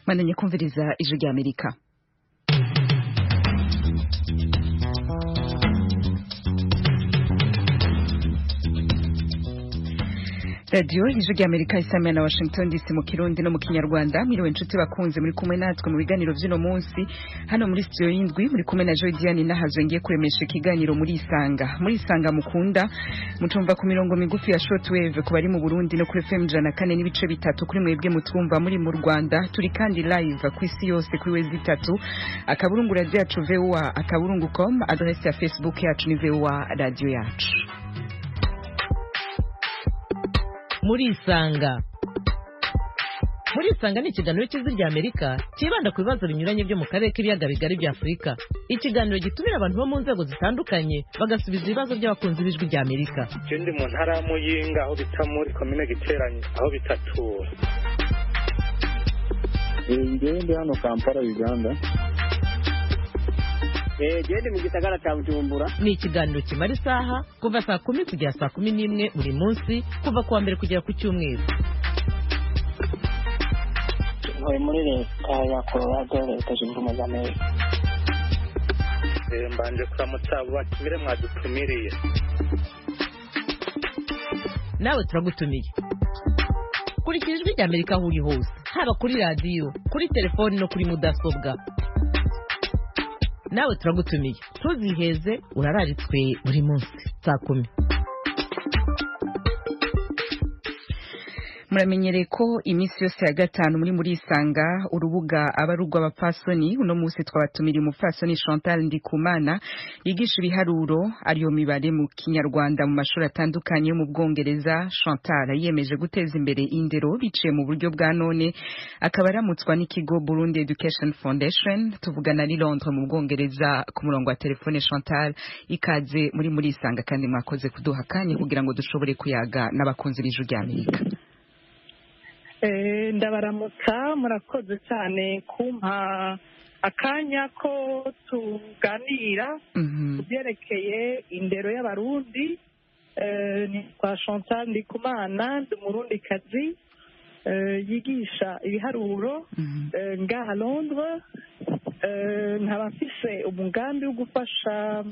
Mandanye kumviriza ijwi rya Amerika. Radio ijwi rya Amerika isamya na Washington DC mu Kirundi no mu Kinyarwanda. Mwiriwe inshuti bakunze muri kumwe natwe mu biganiro vy'ino munsi hano muri studio y'indwi muri kumwe na Joy Diane nahazwe ngiye kuremesha ikiganiro muri Isanga mukunda mutumva ku mirongo migufi ya shortwave ku bari mu Burundi no kuri FM 104 n'ibice bitatu kuri mwebwe mutumva muri mu Rwanda. Turi kandi live ku isi yose kuri wezi 3 akaburungu radio yacu VOA akaburungu.com, adresse ya Facebook yacu ni VOA radio yacu. Muri Isanga ni ikiganiro cy'ijwi rya Amerika kibanda ku bibazo binyuranye byo mu karere k'ibiyaga bigari bya Afurika. Ikiganiro gitumira abantu bo mu nzego zitandukanye bagasubiza ibibazo by'abakunzi b'ijwi rya Amerika. Ndi mu ntara ya Muyinga aho bita muri commune Giteranye aho bitatura. Ndi hano Kampala Uganda. Gende mu gisagara cya Bujumbura. Ni ikiganiro kimara isaha kuva saa 10 kugera saa 11 buri munsi kuva kuwa mbere kugera ku cyumweru. Muri leta ya Colorado leta zunze ubumwe za Amerika. Mbanje kuramutsa batumire mwadutumiriye. Nawe turagutumiye. Kurikira ijwi rya Amerika aho uri hose, haba kuri radio, kuri telefoni no kuri mudasobwa. Nawe turagutumiye. Tuziheze urararitswe buri munsi saa 10. Muramenyereye ko iminsi yose ya gatanu muri Isanga urubuga abarugwa abapfasoni uno munsi twabatumira umupfasoni Chantal Ndikumana yigisha ibiharuro ariyo mibare mu Kinyarwanda mu mashuri atandukanye yo mu Bwongereza. Chantal yiyemeje guteza imbere indero biciye mu buryo bwa none, akaba aramutswa n'ikigo Burundi Education Foundation. Tuvugana ari Londres mu Bwongereza ku murongo wa telefone. Chantal, ikaze muri Isanga kandi mwakoze kuduha kanya kugira ngo dushobore kuyaga n'abakunzi b'ijwi rya Amerika. Ndabaramutsa, murakoze cyane kumpa akanya ko tuganira kubyerekeye indero y'abarundi. Ni kwa Chantal Ndikumana, ndi Murundikazi yigisha ibiharuro ngaha Londres. Nkaba mfise umugambi wo gufasha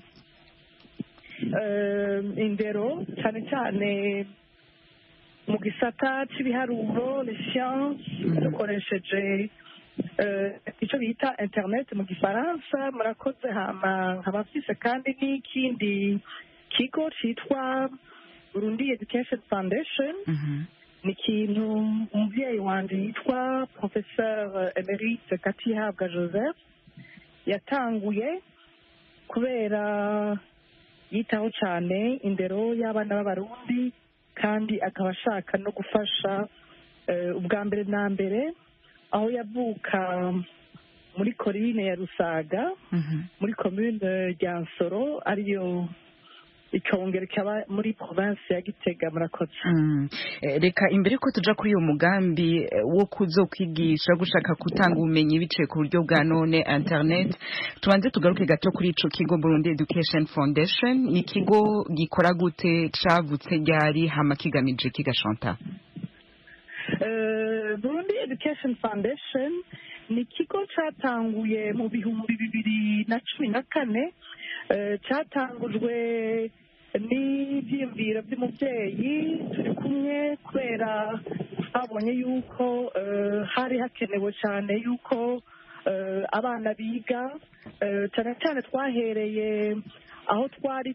indero cyane cyane mu gisata cy'ibiharuro les sciences dukoresheje icyo bita internet mu gifaransa. Murakoze. Nkaba mfise kandi n'ikindi kigo cyitwa Burundi Education Foundation. Ni ikintu umubyeyi wanjye yitwa Professeur Emerite Katihabwa Joseph yatanguye kubera yitaho cyane indero y'abana b'abarundi kandi akaba ashaka no gufasha ubwa mbere na mbere aho yavuka muri Commune ya Rusaga muri commune ya Nsoro ariyo ikongera ikaba muri province ya Gitega. Murakoze. Reka imbere ko tuja kuri uyo mugambi wo kuzokwigisha gushaka gutanga ubumenyi biciye ku buryo bwa none internet, tubanze tugaruke gato kuri ico kigo Burundi Education Foundation. Ni ikigo gikora gute, cavutse ryari, hama kigamije kiga Chantal? Burundi Education Foundation ni ikigo cyatanguye mu 2014. Cyatangujwe n'ibyiyumviro by'umubyeyi turi kumwe kubera twabonye yuko hari hakenewe cyane yuko abana biga. Cyane cyane twahereye aho twari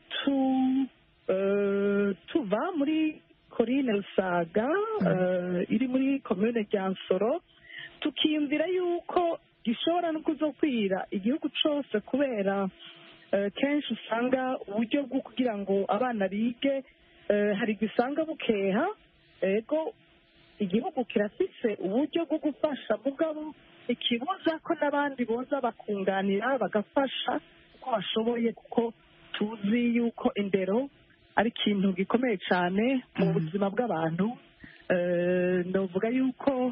tuva muri Commune Rusaga iri muri commune ya Nsoro, tukiyumvira yuko gishobora no kuzokwira igihugu cyose kubera kenshi usanga uburyo bwo kugira ngo abana bige hari gisanga bukeha. Ego igihugu kirafise uburyo bwo gufasha mugabo ikibuza ko n'abandi boza bakunganira bagafasha uko bashoboye, kuko tuzi yuko indero ari ikintu gikomeye cyane mu buzima bw'abantu. Ndavuga yuko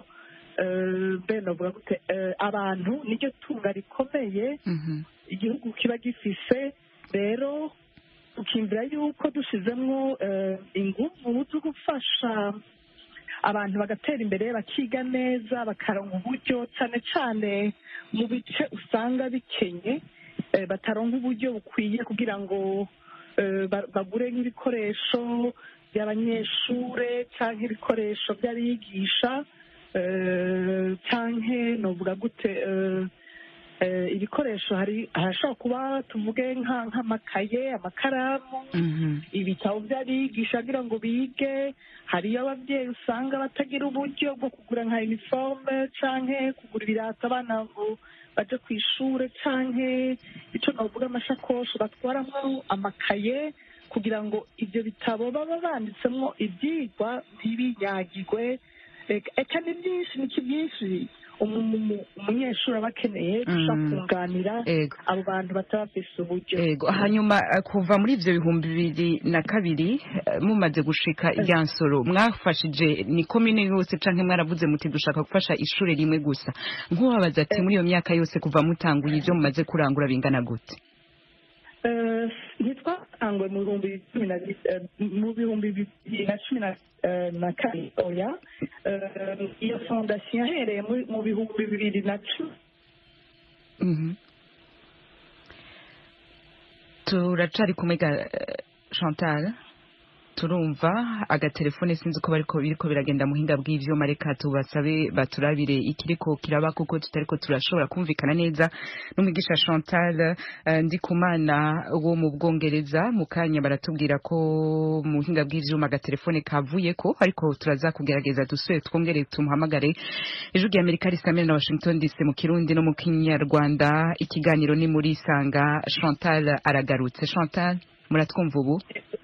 abantu niryo tunga rikomeye igihugu kiba gifise. Rero ukimvira yuko dushizemwo ingufu zo gufasha abantu bagatera imbere bakiga neza bakaronka uburyo cyane cyane mu bice usanga bikenye bataronka uburyo bukwiye kugira ngo bagure nk'ibikoresho by'abanyeshure cyangwa ibikoresho by'abigisha cyangwa novuga gute ibikoresho harashobora kuba tuvuge nk'amakaye amakaramu ibitabo by'abigisha kugira ngo bige hariyo ababyeyi usanga batagira uburyo bwo kugura nka iniforume cyangwa kugura ibirato abana ngo baje ku ishuri cyangwa icyo navuga amashakoshi batwaramo amakaye kugira ngo ibyo bitabo baba banditsemo ibyigwa ntibinyagirwe eka ni byinshi ni byinshi umunyeshuri aba akeneye gushaka kunganira abo bantu bataba bafise uburyo. Hanyuma kuva muri ibyo 2002 mumaze gushika irya Nsoro mwafashije ni komine yose canke mwaravuze muti dushaka gufasha ishuri rimwe gusa nkubabaza ati muri iyo myaka yose kuva mutanguye ibyo mumaze kurangura bingana gute? Ntitwatangwe mu bihumbi bibiri na cumi na kane oya iyo fondasiyo yahereye mu bihumbi bibiri na cumi. Turacari kumwe Chantal turumva agatelefone sinzi uko biriko biragenda muhinga bw'ivyo mareka tubasabe baturabire ikiriko kiraba kuko tutariko turashobora kumvikana neza n'umwigisha Chantal Ndikumana wo mu Bwongereza mu kanya baratubwira ko muhinga bw'ivyuma agatelefone kavuyeko ariko turaza kugerageza dusubire twongere tumuhamagare ijwi ry'Amerika risamira na Washington DC mu Kirundi no mu Kinyarwanda ikiganiro ni muri Sanga. Chantal aragarutse. Chantal muratwumva ubu?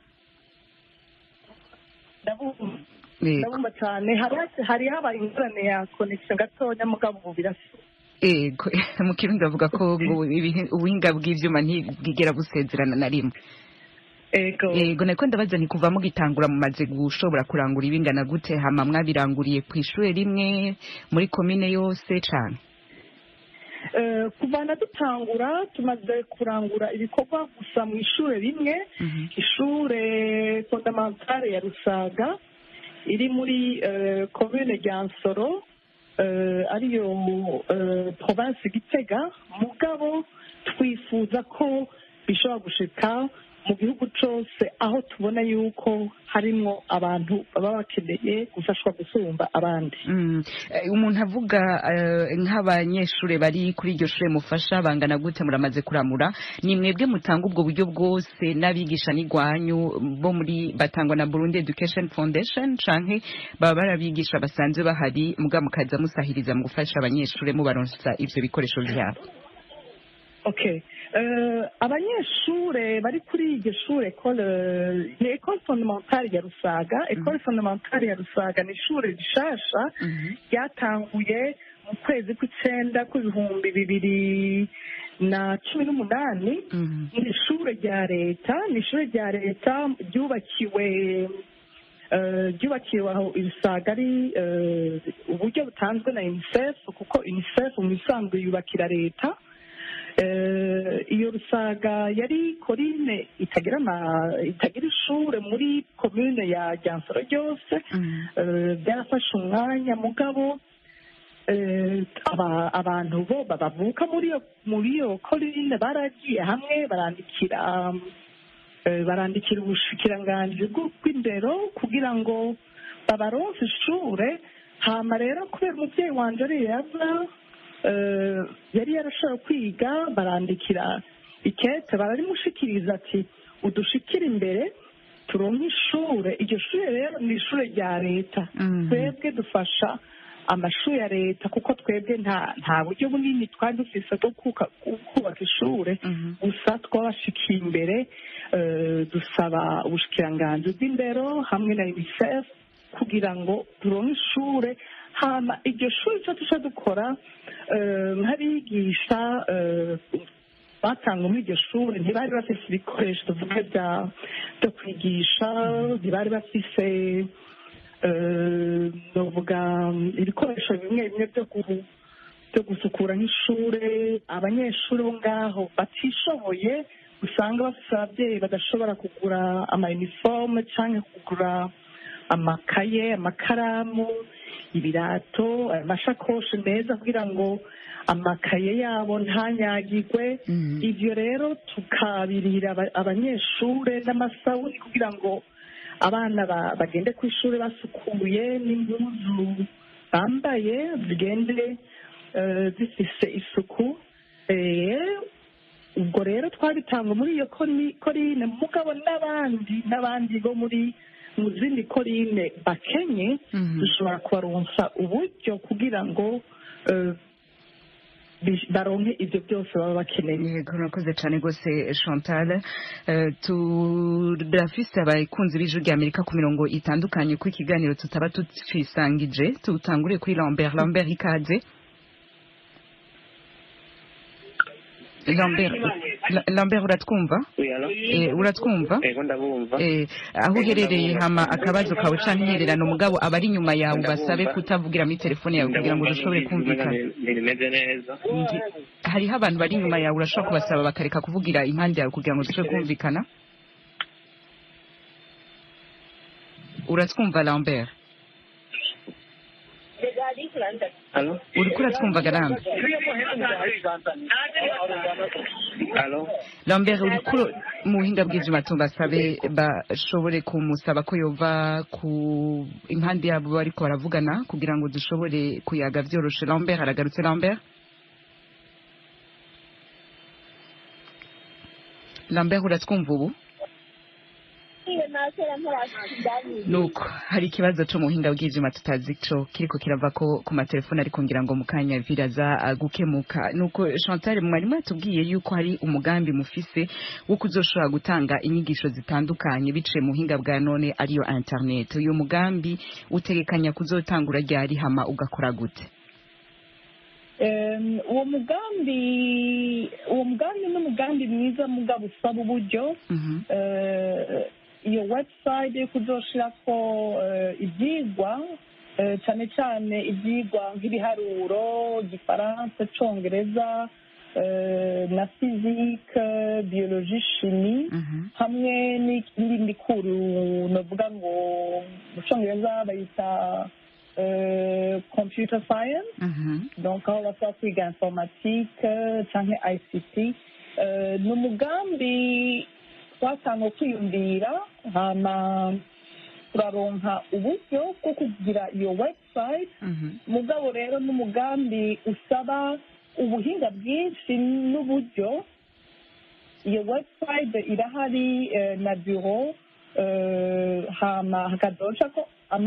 ndabumva cyane hari habaye ingorane ya connection gatonya mugabo ubu birasa mu Kirundi bavuga ko ubuhinga bw'ivyuma ntibwigera busezerana na rimwe. Ego nako ndabaza nti kuva mugitangura mumaze gushobora kurangura ibingana gute hama mwabiranguriye ku ishure rimwe muri komine yose cane? Kuvana dutangura tumaze kurangura ibikorwa gusa mu ishure rimwe ishure fondamentale ya Rusaga iri muri commune ya Nsoro ariyo province Gitega mugabo twifuza ko bishobora gushika mu gihugu cyose aho tubona yuko harimo abantu baba bakeneye gufashwa gusumba abandi. Umuntu avuga nk'abanyeshure bari kuri iryo shure mufasha bangana gute muramaze kuramura? Ni mwebwe mutanga ubwo buryo bwose n'abigisha n'igwanyu bo muri batangwa na Burundi Education Foundation canke baba barabigisha basanzwe bahari muga mukaza musahiriza mu gufasha abanyeshure mubaronsa ivyo bikoresho vyabo? Okay. Abanyeshure bari kuri iryo shure Ecole Fondamentale ya Rusaga. Ecole Fondamentale ya Rusaga ni ishure rishasha ryatanguye mu kwezi kw'icenda kw'ibihumbi bibiri na cumi n'umunani. Ni ishure rya leta ryubakiwe aho Rusaga ari uburyo butanzwe na UNICEF kuko UNICEF mu bisanzwe yubakira leta. Iyo Rusaga yari korine itagira ishure muri commune ya Nsoro ryose. Byarafashe umwanya mugabo abantu bo bavuka muri iyo korine baragiye hamwe barandikira ubushikiranganji bw'indero kugira ngo babaronse ishure. Hama rero kubera umuvyeyi wanje ari yaza yari yarashobora kwiga barandikira ikete bararimushikiriza ati udushikira imbere turonke ishure. Iryo shure rero ni ishure rya leta. Twebwe dufasha amashuri ya leta kuko twebwe nta buryo bunini twari dufise bwo kubaka ishure. Gusa twabashikiye imbere dusaba ubushikiranganji bw'indero hamwe na UNICEF kugira ngo turonke ishure. Hama iryo shuri icyo tuca dukora nk'abigisha batanga muri iryo shuri ntibari bafise ibikoresho tuvuge byo kwigisha, ntibari bafise novuga ibikoresho bimwe bimwe byo gusukura nk'ishure. Abanyeshuri bo ngaho batishoboye usanga bafise ababyeyi badashobora kugura ama uniforme canke kugura amakaye, amakaramu, ibirato, amashakoshi meza kugira ngo amakaye yabo ntanyagirwe. Ibyo rero tukabirira abanyeshuri n'amasabuni kugira ngo abana bagende ku ishuri basukuye, n'impuzu bambaye zigende zifise isuku. Ubwo rero twabitanga muri iyo korine, mugabo n'abandi bo mu zindi korine bakenye dushobora kubaronsa uburyo kugira ngo baronke ibyo byose baba bakeneye. Yego, urakoze cyane rwose Chantal. Turafise abakunzi b'ijwi rya Amerika ku mirongo itandukanye ku ikiganiro tutaba tucisangije. Tutangure kuri Lambert ikaze. Lambert uratwumva? Uratwumva? Ego ndabumva. Aho uherereye hama akabazo kawe canke intererano mugabo abari inyuma yawe basabe kutavugira muri telefone yawe kugira ngo dushobore kumvikana. Nimeze neza. Hariho abantu bari inyuma yawe urashobora kubasaba bakareka kuvugira impande yawe kugira ngo dushobore kumvikana. Uratwumva Lambert? Halo? Uriko uratwumva Garambe? Halo? Lambert uriko mu buhinga bw'ivyuma tumbasabe bashobore kumusaba ko yova ku impande yabo bariko baravugana kugira ngo dushobore kuyaga vyoroshe. Lambert aragarutse. Lambert uratwumva ubu? Nuko hari ikibazo cyo mu buhinga bw'ivyuma tutazi cyo kiriko kirava ko ku matelefone ariko ngira ngo mukanya viraza gukemuka. Nuko Chantal mwarimu yatubwiye yuko hari umugambi mufise wo kuzoshobora gutanga inyigisho zitandukanye biciye mu buhinga bwa none ariyo internet. Uyu mugambi utegekanya kuzotangura ryari hama ugakora gute? Uwo mugambi n'umugambi mwiza mugabo usaba uburyo. Iyo website yo kuzoshirako ivyigwa cyane cyane ivyigwa nk'ibiharuro, Gifaransa, Congereza na physique, biologie, chimie hamwe n'ibindi kuru novuga ngo mu Congereza bayita computer science. Donc aho bashobora kwiga informatique canke ICT. N'umugambi twasanga kwiyumvira hama turaronka uburyo bwo kugira iyo website. Mugabo rero n'umugambi usaba ubuhinga bwinshi n'uburyo. Iyo website irahari na bureau, hama hakazoca ko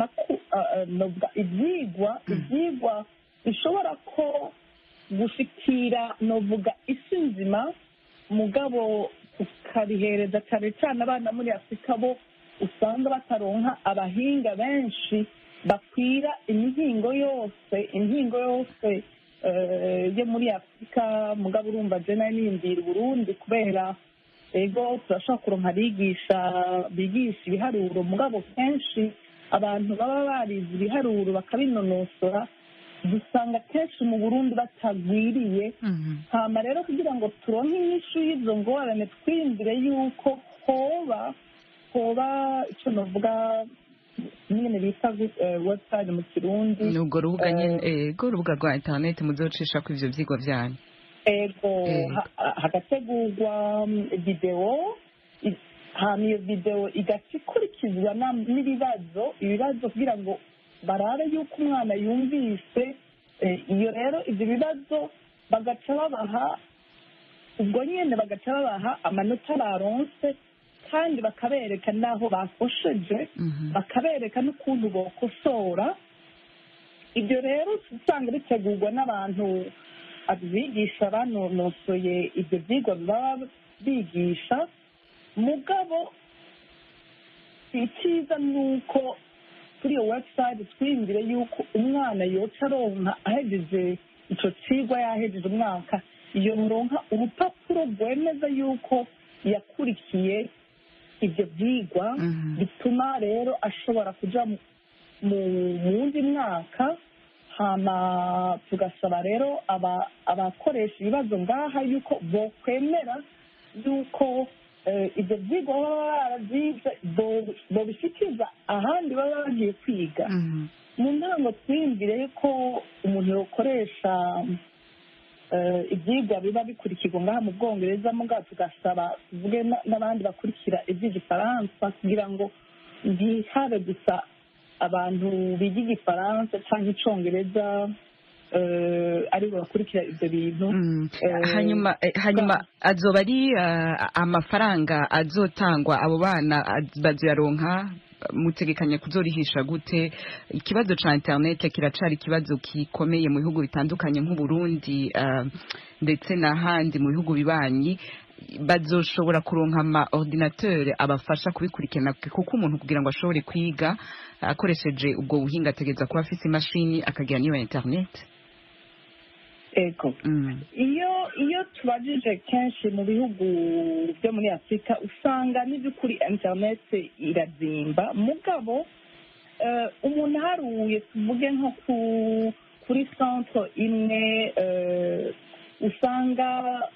ivyigwa bishobora ko gushikira novuga isi nzima, mugabo tukabihereza cyane cyane abana muri Afurika bo usanga bataronka abahinga benshi bakwira imihingo yose yo muri Afurika. Mugabo urumva je nayo niyumvira Burundi kubera ego turashobora kuronka bigisha ibiharuro, mugabo kenshi abantu baba barize ibiharuro bakabinonosora dusanga kenshi mu Burundi batagwiriye. Hama rero kugira ngo turonke inyishu y'izo ngorane twiyumvire yuko hoba icyo novuga nyine bita website mu Kirundi. Nubwo rubuga nyine urubuga rwa internet muzocisha ko ivyo vyigwa vyanyu. Hagategurwa video, hama iyo video igakurikizwa n'ibibazo kugira ngo barabe yuko umwana yumvise. Iyo rero ibyo bibazo bagaca babaha amanota baronse kandi bakabereka n'aho bakosheje, bakabereka n'ukuntu bokosora. Ibyo rero usanga bitegurwa n'abantu abigisha banonosoye ibyo byigwa baba bigisha. Mugabo icyiza ni uko kuri iyo website twiyumvire yuko umwana yoca aronka ahejeje icyo kigwa, yahejeje umwaka, iyo muronka urupapuro rwemeza yuko yakurikiye ibyo byigwa. Bituma rero ashobora kuja mu wundi mwaka. Hama tugasaba rero abakoresha ibibazo ngaha yuko bokwemera yuko ibyo byigwa baba barabyize babishyikiza ahandi baba bagiye kwiga. mu ntango twiyumvire ko umuntu yokoresha ibyigwa biba bikurikirwa ngaha mu Bwongereza mugabo tugasaba tuvuge n'abandi bakurikira iby'igifaransa kugira ngo ntihabe gusa abantu biga igifaransa cyangwa icyongereza aribo bakurikira ibyo bintu. hanyuma azoba ari amafaranga azotangwa abo bana bazoyaronka mutegekanya kuzorihisha gute? Ikibazo ca internet kiracari ikibazo gikomeye mu bihugu bitandukanye nk'u Burundi ndetse n'ahandi mu bihugu bibanyi. Bazoshobora kuronka ama ordinateur abafasha kubikurikirana kuko umuntu kugira ngo ashobore kwiga akoresheje ubwo buhinga ategeza kuba afise imashini akagira niyo internet. Ego. Iyo tubajije kenshi mu bihugu byo muri Afurika usanga n'iby'ukuri internet irazimba mugabo umuntu haruye tuvuge nko kuri centre imwe usanga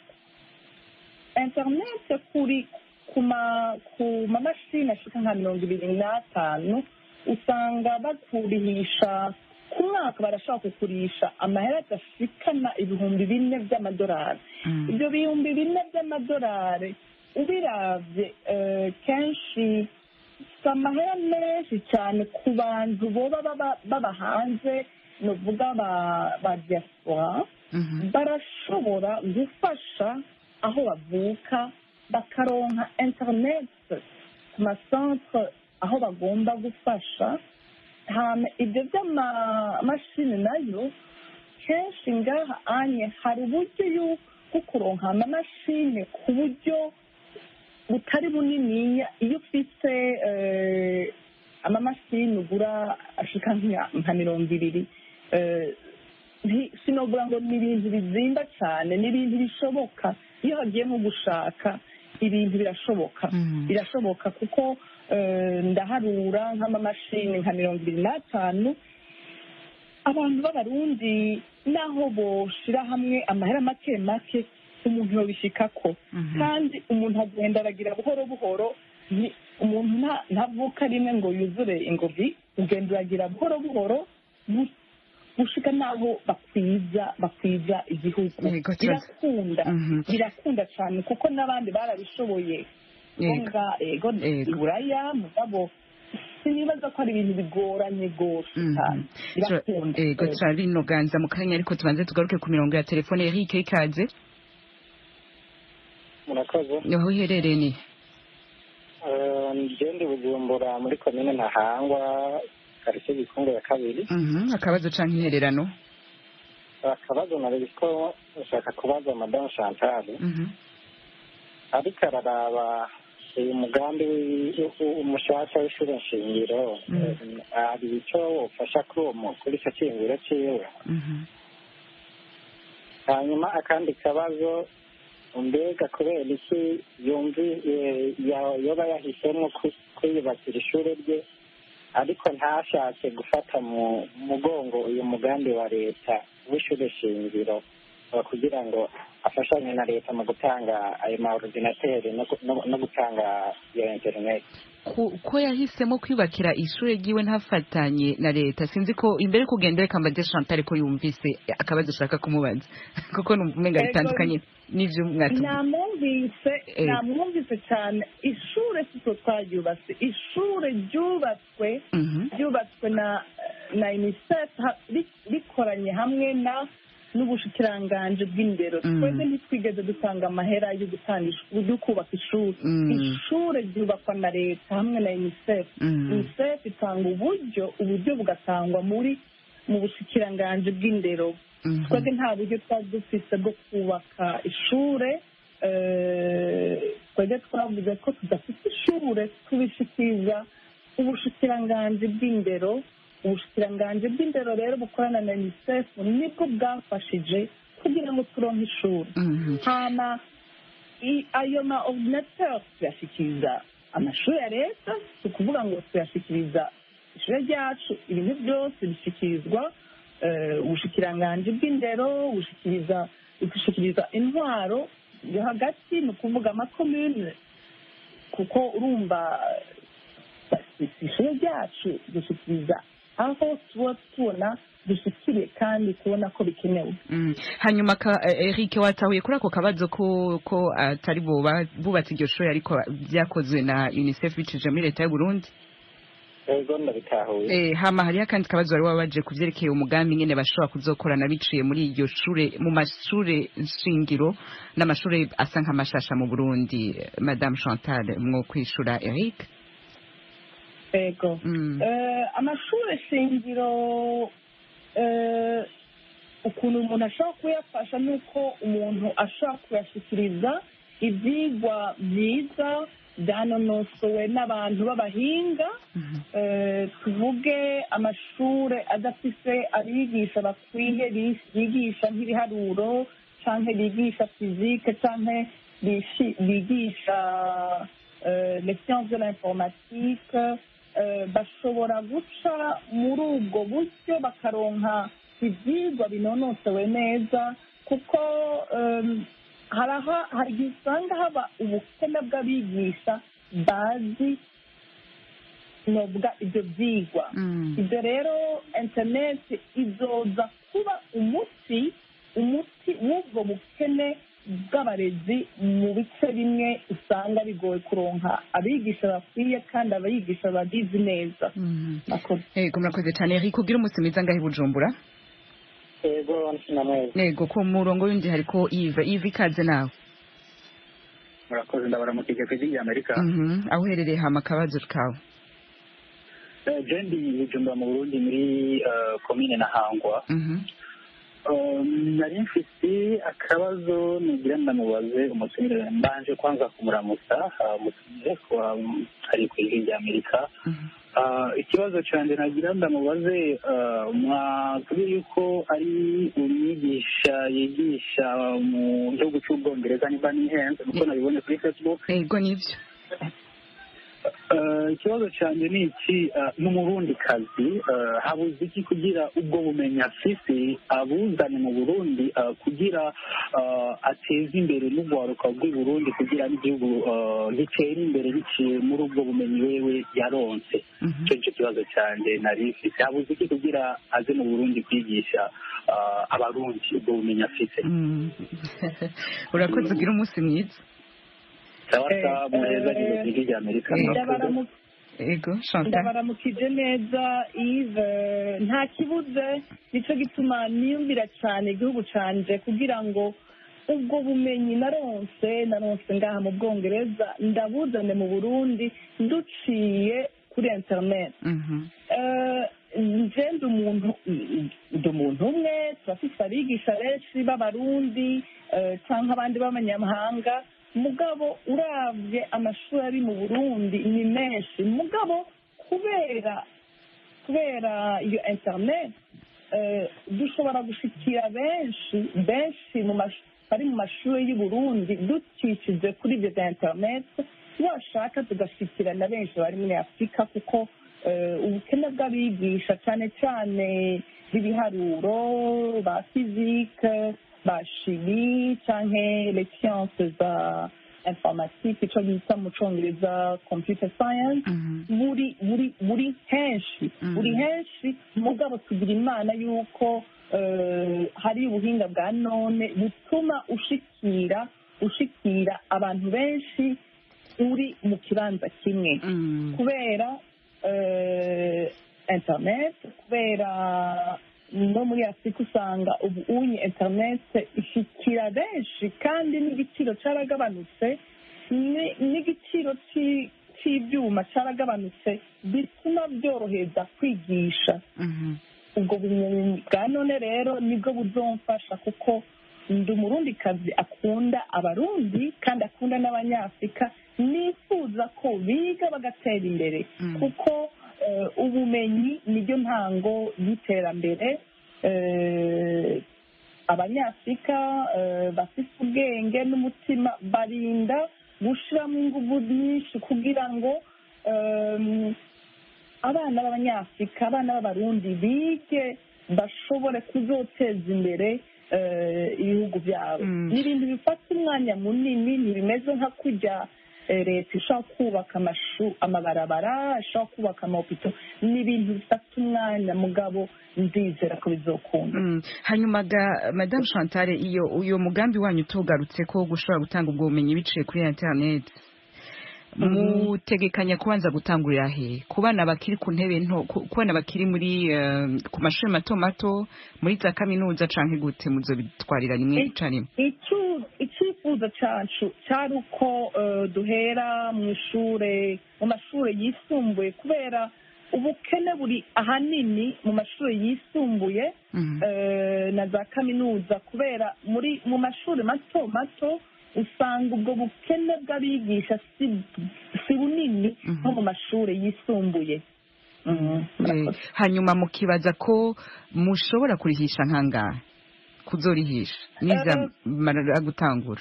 internet ku mamashini ashika nka 25 usanga bakurihisha ku mwaka barashaka kukurisha amahera adashikana 4,000 by'amadolari. Ibyo 4,000 by'amadolari ubiravye kenshi si amahera menshi cyane ku bantu boba baba hanze novuga ba diaspora. Barashobora gufasha aho bavuka bakaronka internet ku masantre aho bagomba gufasha. Ibyo by'amamashini nayo kenshi ngaha anye hari uburyo bwo kuronka amamashini ku buryo butari buniniya. Iyo ufite amamashini ugura ashika nka 200 sinobura ngo ni ibintu bizimba cyane, ni ibintu bishoboka. Iyo hagiye nko gushaka ibintu birashoboka kuko ndaharura nk'amamashini nka 25 abantu b'abarundi naho boshira hamwe amahera make make umuntu yobishikako. Kandi umuntu agenda aragira buhoro buhoro. Umuntu ntavuka rimwe ngo yuzure ingovi, ugenda uragira buhoro buhoro gushika naho bakwiza igihugu. Birakunda cyane kuko n'abandi barabishoboye ego Buraya mugabo sinibaza ko ari ibintu bigoranye gose cyane. Ego Charino Ganza mu kanya ariko tubanze tugaruke ku mirongo ya telefone. Eric ikaze. Murakoze. Niho uherereye ni? Ngende Bujumbura muri komine Ntahangwa karise Gikungu ya kabiri. Akabazo canke intererano? Akabazo nariko ushaka kubaza Madame Chantal. Ariko araraba uyu mugambi umushasha w'ishure nshingiro ari icyo ufasha kuri icyo cyiyumviro ciwe. Hanyuma akandi kabazo mbega kubera iki yoba yahisemo kwiyubakira ishure rye ariko ntashatse gufata mu mugongo uyu mugambi wa leta w'ishure shingiro kugira ngo afashanye na leta mu gutanga ayo ma ordinateri no gutanga iyo internet. Ko yahisemo kwibakira ishure ryiwe ntafatanye na leta sinzi ko imbere kugenda reka mbaze Chantal ko yumvise akabazo ushaka kumubaza kuko numenga bitandukanye n'ivyo namwumvise cyane. Ishure sito twaryubatse, ishure ryubatswe na UNICEF bikoranye hamwe n'ubushikiranganje bw'indero. Twebwe ntitwigeze dutanga amahera yo kubaka ishuri. Ishure ryubakwa na leta hamwe na UNICEF. UNICEF itanga uburyo bugatangwa mu bushikiranganje bw'indero. Twebwe nta buryo twari dufise bwo kubaka ishure. Twebwe twavuze ko tudafite ishure tubishikiriza ubushikiranganje bw'indero. Ubushikiranganje bw'indero rero bukorana na UNICEF nibwo bwafashije kugira ngo turonke ishuri. Hama ayo ma ordinateur tuyashikiriza amashuri ya leta, tukuvuga ngo tuyashikiriza ishure ryacu. Ibintu byose bishikirizwa ubushikiranganje bw'indero, gushikiriza intwaro yo hagati, ni ukuvuga amakomune kuko urumva ishuri ryacu dushyikiriza aho tuba tubona dushyikire kandi kubona ko bikenewe. Hanyuma Eric watahuye kuri ako kabazo ko atari bubatse iryo shuri ariko byakozwe na UNICEF bicije muri leta y'u Burundi? Ego ndabitahuye. Hama hariyo akandi kabazo wari wabaje kuvyerekeye umugambi nyene bashobora kuzokorana biciye muri iryo shure mu mashure shingiro n'amashure asa nk'amashasha mu Burundi. Madame Chantal mwo kwishura Eric? Ego. Amashure shingiro ukuntu umuntu ashobora kuyafasha nuko umuntu ashobora kuyashikiriza ivyigwa vyiza byanonosowe n'abantu b'abahinga. Tuvuge amashure adafise abigisha bakwiye bigisha nk'ibiharuro canke bigisha fizike canke bigisha les sciences de l'informatique, bashobora guca muri ubwo buryo bakaronka ivyigwa binonosowe neza, kuko hari igihe usanga haba ubukene bw'abigisha bazi novuga ibyo byigwa. Ibyo rero interineti izoza kuba umuti w'ubwo bukene bw'abarezi mu bice bimwe usanga bigoye kuronka abigisha bakwiye kandi abayigisha babizi neza. Murakoze cyane Eric, kugira umunsi mwiza ngahe Bujumbura. Ego namwe. Nego ku murongo w'indi hariko Yves ikaze nawe. Murakoze ndabaramukije kw'ijwi ry'Amerika. Aho uherereye hama akabazo kawe? Jendi Bujumbura mu Burundi muri komine Ntahangwa. Nari mfise akabazo nigira ndamubaze umutumire, mbanje kwanza kumuramutsa umutumire ko ari kw'ijwi ry'Amerika. Ikibazo canje nagira ndamubaze, mwatubwiye yuko ari umwigisha yigisha mu gihugu cy'Ubwongereza niba nihenze kuko nabibonye kuri Facebook. Ego nivyo. Ikibazo canje ni iki, n'umurundi kazi habuze iki kugira ubwo bumenyi afise abuzane mu Burundi kugira ateze imbere n'ugwaruka rw'i Burundi kugira n'igihugu gitere imbere biciye muri ubwo bumenyi wewe yaronse. Ico kibazo canje nari mfise, habuze iki kugira aze mu Burundi kwigisha abarundi ubwo bumenyi afise. Urakoze, ugira umunsi mwiza. Ego Chantal ndabaramukije neza Yves, nta kibuze, nico gituma niyumvira cyane igihugu canje kugira ngo ubwo bumenyi naronse ngaha mu Bwongereza ndabuzane mu Burundi duciye kuri internet. nje ndi umuntu umwe, turafise abigisha benshi b'abarundi cyangwa abandi b'abanyamahanga. Mugabo uravye amashuri ari mu Burundi ni menshi, mugabo kubera iyo internet dushobora gushikira benshi bari mu mashuri y'u Burundi dukikije kuri ibyo bya internet. Washaka tugashikira na benshi bari muri Afurika, kuko ubukene bw'abigisha cyane cyane b'ibiharuro, ba physique, ba chimie canke les sciences za informatique, ico bita mu congereza computer science, buri henshi mugabo tugira imana yuko hari ubuhinga bwa none butuma ushikira abantu benshi uri mu kibanza kimwe, kubera internet, kubera no muri Afurika usanga ubu unye internet ishikira benshi, kandi n'igiciro caragabanutse, n'igiciro cy'ibyuma caragabanutse, bituma byoroheza kwigisha. Ubwo bumenyi bwa none rero nibwo buzomfasha, kuko ndi umurundi kazi akunda abarundi kandi akunda n'abanyafurika, nifuza ko biga bagatera imbere, kuko ubumenyi niryo ntango y'iterambere. Abanyafurika bafite ubwenge n'umutima barinda gushiramo ingufu nyinshi kugira ngo abana b'abanyafurika, abana b'abarundi bige, bashobore kuzoteza imbere ibihugu byabo. Ni ibintu bifata umwanya munini, ntibimeze nka kurya leta ishobora kubaka amabarabara, ishobora kubaka amahopito, ni ibintu bifata umwanya mugabo ndizera ko bizokunda. Hanyuma Madame Chantal, iyo mugambi wanyu tugarutse ko gushobora gutanga ubwo bumenyi biciye kuri internet, mutegekanya kubanza gutangurira he? Ku bana bakiri ku ntebe nto, ku bana bakiri muri ku mashuri mato mato, muri za kaminuza canke gute muzobitwarira rimwe cane? Icyifuzo cyacu cyari uko duhera mu mashuri yisumbuye, kubera ubukene buri ahanini mu mashuri yisumbuye na za kaminuza, kubera mu mashuri mato mato usanga ubwo bukene bw'abigisha si bunini nko mu mashuri yisumbuye. Hanyuma mukibaza ko mushobora kurihisha nkangahe kuzorihisha niza marara gutangura?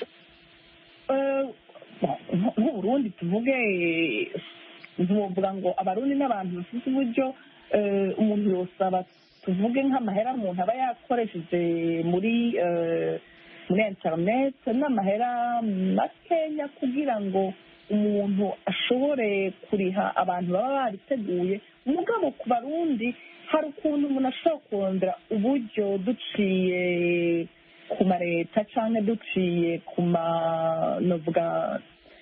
Nk'uburundi tuvuge, ntuvuga ngo abarundi n'abantu bafite uburyo, umuntu yosaba tuvuge nk'amahera umuntu aba yakoresheje muri internet n'amahera makenya kugira ngo umuntu ashobore kuriha abantu baba bariteguye. Umugabo ku barundi hari ukuntu umuntu ashobora kurondera uburyo duciye ku mareta cyangwa duciye ku novuga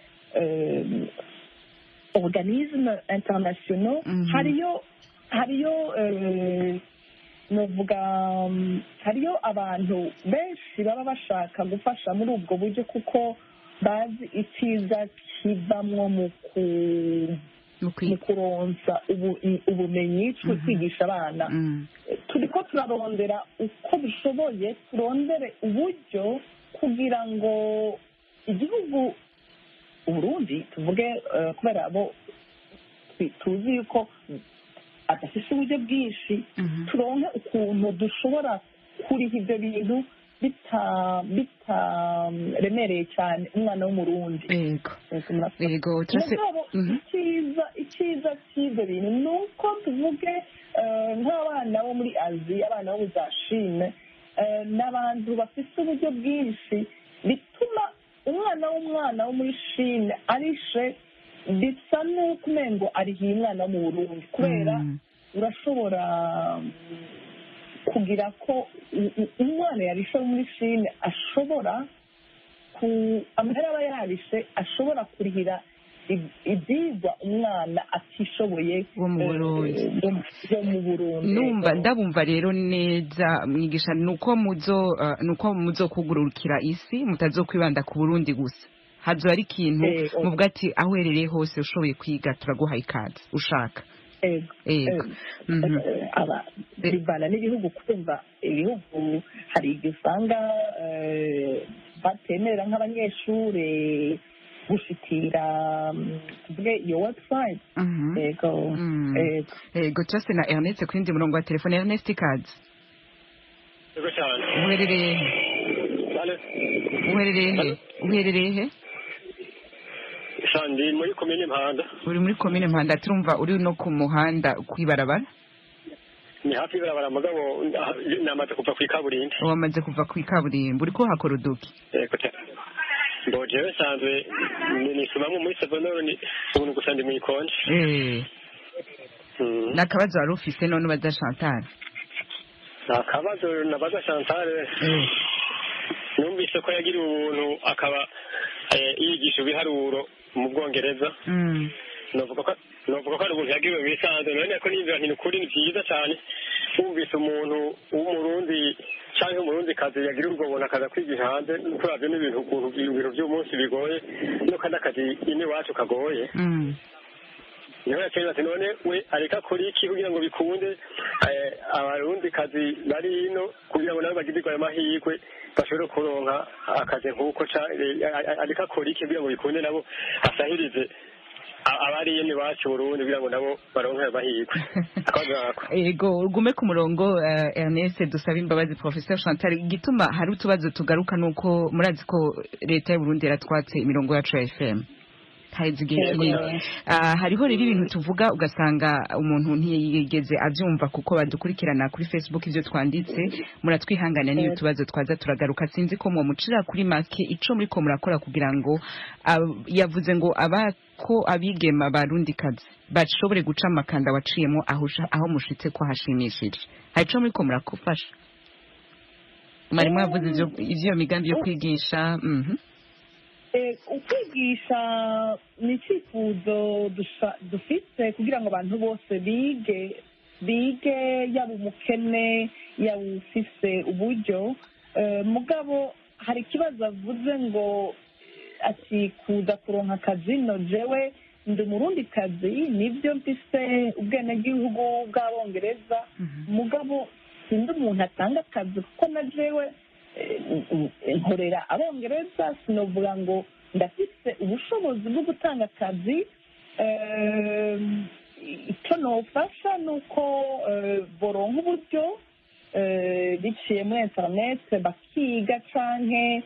organisme international. hariyo abantu benshi baba bashaka gufasha muri ubwo buryo kuko bazi icyiza kivamwo mu kuronsa ubumenyi cyo kwigisha abana. turiko turarondera uko dushoboye, turondere uburyo kugira ngo igihugu Uburundi tuvuge, kubera abo tuzi yuko adafise uburyo bwinshi, turonke ukuntu dushobora kuriha ibyo bintu bitaremereye cyane umwana w'umurundi. Yego. Icyiza cy'ibyo bintu ni uko tuvuge nk'abana bo muri Aziya, abana bo za Chine, n'abantu bafite uburyo bwinshi, bituma umwana wo muri Chine arishe bisa n'uko umengo arihiye umwana wo mu Burundi, kubera urashobora kugira ko umwana yarishe muri Chine ashobora amahera aba yarishe ashobora kurihira ibyigwa umwana atishoboye wo mu Burundi. Ndabumva rero neza mwigisha, nuko muzokugurukira isi, mutazokwibanda ku Burundi gusa. Hazo ari ikintu muvuga ati aho uherereye hose ushoboye kwiga turaguha ikaze ushaka. Bivana n'ibihugu, kumva ibihugu hari igihe usanga batemerera nk'abanyeshuri gushikira tuvuge iyo website. Yego turase na Ernest ku yindi murongo wa telefone. Ernest, ikaze. Yego cyane. Uherereye he? Sandi muri komine Mpanda. Uri muri komine Mpanda, turumva uri no ku muhanda kwibarabara? Ni hafi ibarabara mugabo namaze kuva ku ikaburimbi. Wamaze kuva ku ikaburimbi, uri ko hakora uduki? Yego cyane. Jewe sanzwe nisubamwe muri Sevonoro, ubu gusa ndi mu ikonje. Nakabazo wari ufise none ubaza Chantal? Nakabazo nabaza Chantal, numvise ko yagira ubuntu akaba yigisha ibiharuro mu Bwongereza. Novuga ko ari ubuntu yagiriwe bisanzwe, none ko nimba nti ukuri ni byiza cyane. Wumvise umuntu w'umurundi cyangwa umurundikazi yagira ubwo buntu akaza kwigisha hanze, turabyo n'ibintu ukuntu ibintu by'umunsi bigoye, no kandi akazi iwacu kagoye. Niho yakeneye ati none we areka kuri iki kugira ngo bikunde abarundikazi bari ino, kugira ngo nabo bagirirwe ayo mahirwe bashobore kuronka akazi nk'uko areka kuri iki kugira ngo bikunde nabo asahirize abari yene bacu Burundi kugira ngo nabo baronke ayo mahirwe. Yego, ugume ku murongo. Ernest, dusaba imbabazi Professor Chantal, igituma hari utubazo tugaruka nuko murazi ko leta y'u Burundi yaratwatse imirongo yacu ya FM. haheze igihe kinini. Hariho rero ibintu tuvuga ugasanga umuntu ntiyigeze abyumva kuko badukurikirana kuri Facebook ivyo twanditse, muratwihangana n'iyo tubazo twaza turagaruka. Sinzi ko mucira kuri make ico muri ko murakora kugira ngo yavuze ngo ko abigema barundikazi bashobore guca amakanda waciyemo aho mushitse ko hashimishije. Hari ico muri ko murakufasha? Marimo yavuze ivyo migambi yo kwigisha. Ukwigisha ni icyifuzo dufite kugira ngo abantu bose bige yaba umukene yaba ufise uburyo, mugabo hari ikibazo avuze ngo ati kuza kuronka akazi no jewe ndi umurundi kazi nibyo mfise ubwenegihugu bw'abongereza, mugabo sindi umuntu atanga akazi kuko na jewe nkorera abongereza, sinovuga ngo ndafise ubushobozi bwo gutanga akazi. Icyo nofasha ni uko boronka uburyo biciye muri interineti bakiga canke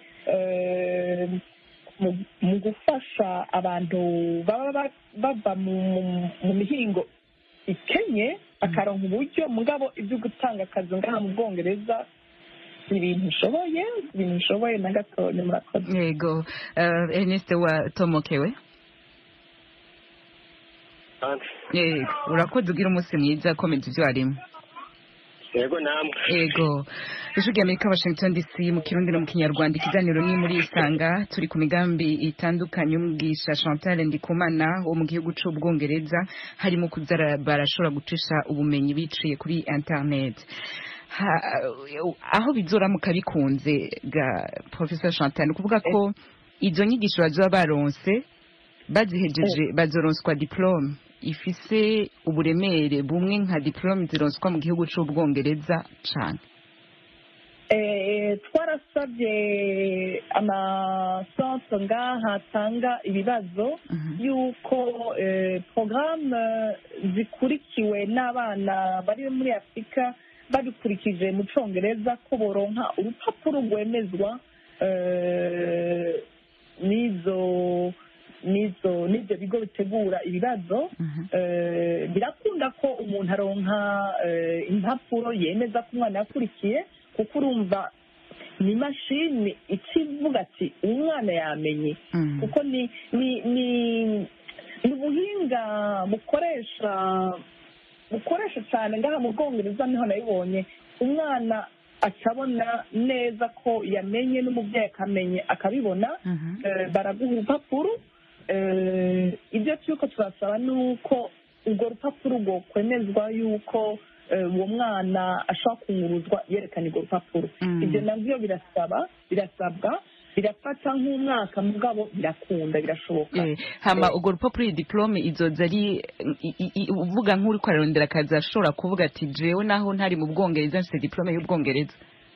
mu gufasha abantu bava mu mihingo ikenye akaronka uburyo, mugabo ibyo gutanga akazi ngaha mu Bwongereza ibintu bishoboye na gatonya. Murakoze. Yego. Ernest wa Tomokewe, urakoze ugira umunsi mwiza, komeza ivyo warimo. Yego namwe. Yego. Ijwi ry'Amerika, Washington DC, mu Kirundi no mu Kinyarwanda. Ikiganiro ni muri Isanga, turi ku migambi itandukanye. Umwigisha Chantal Ndikumana wo mu gihugu c'Ubwongereza harimo kuzara barashobora gucisha ubumenyi biciye kuri internet. Aho bizoramuka bikunze ga Professor Chantal, ni kuvuga ko izo nyigisho bazoba baronse bazihejeje bazoronswa diplome ifise uburemere bumwe nka diplome zironswa mu gihugu c'Ubwongereza cane. Twarasabye amasantre ngaha atanga ibibazo yuko programme zikurikiwe n'abana bari muri Afurika babikurikije mu Congereza ko boronka urupapuro rwemezwa n'ibyo bigo bitegura ibibazo. Birakunda ko umuntu aronka impapuro yemeza ko umwana yakurikiye, kuko urumva ni imashini ikivuga ati umwana yamenye, kuko ni ubuhinga bukoresha cyane ngaha mu Bwongereza. Niho nabibonye umwana akabona neza ko yamenye n'umubyeyi akamenye akabibona, baraguha urupapuro. Ibyo turiko turasaba ni uko urwo rupapuro rwo kwemezwa yuko uwo mwana ashobora kunguruzwa yerekana urwo rupapuro. Ibyo nabyo birasabwa, birafata nk'umwaka, mugabo birakunda, birashoboka. Hama urwo rupapuro, iyi diplome izoza ari uvuga nk'uri ko ararondera akazi ashobora kuvuga ati jewe naho ntari mu Bwongereza mfite diplome y'Ubwongereza.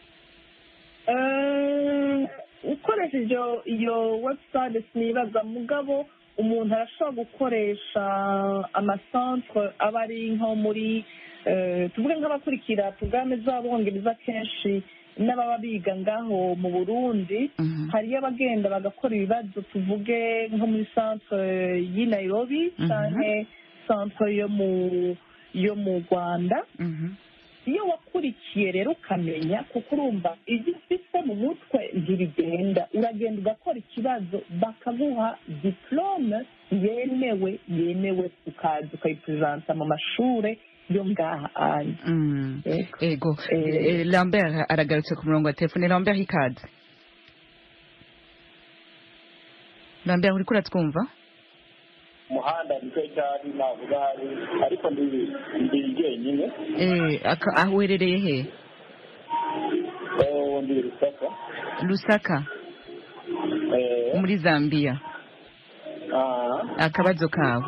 Ukoresheje iyo website sinibaza, mugabo umuntu arashobora gukoresha amasantre aba ari nko muri tuvuge nk'abakurikira porogaramu z'Abongereza kenshi n'ababa biga ngaho mu Burundi. hariyo abagenda bagakora ibibazo tuvuge nko muri centre y'i Nairobi canke centre yo mu Rwanda. Iyo wakurikiye rero ukamenya, kuko urumva ibyo ufite mu mutwe ntibigenda, uragenda ugakora ikibazo bakaguha diplome yemewe ukaza ukayipresenta mu mashure yo ngaha anye. Ego. Lambert aragarutse ku murongo wa telefone. Lambert, ikaze. Lambert, uriko uratwumva? Muhanda niko cyari navuga, ariko ndi jyenyine. Aho uherereye he? Ndi Lusaka. Lusaka? Muri Zambia. Akabazo kawe?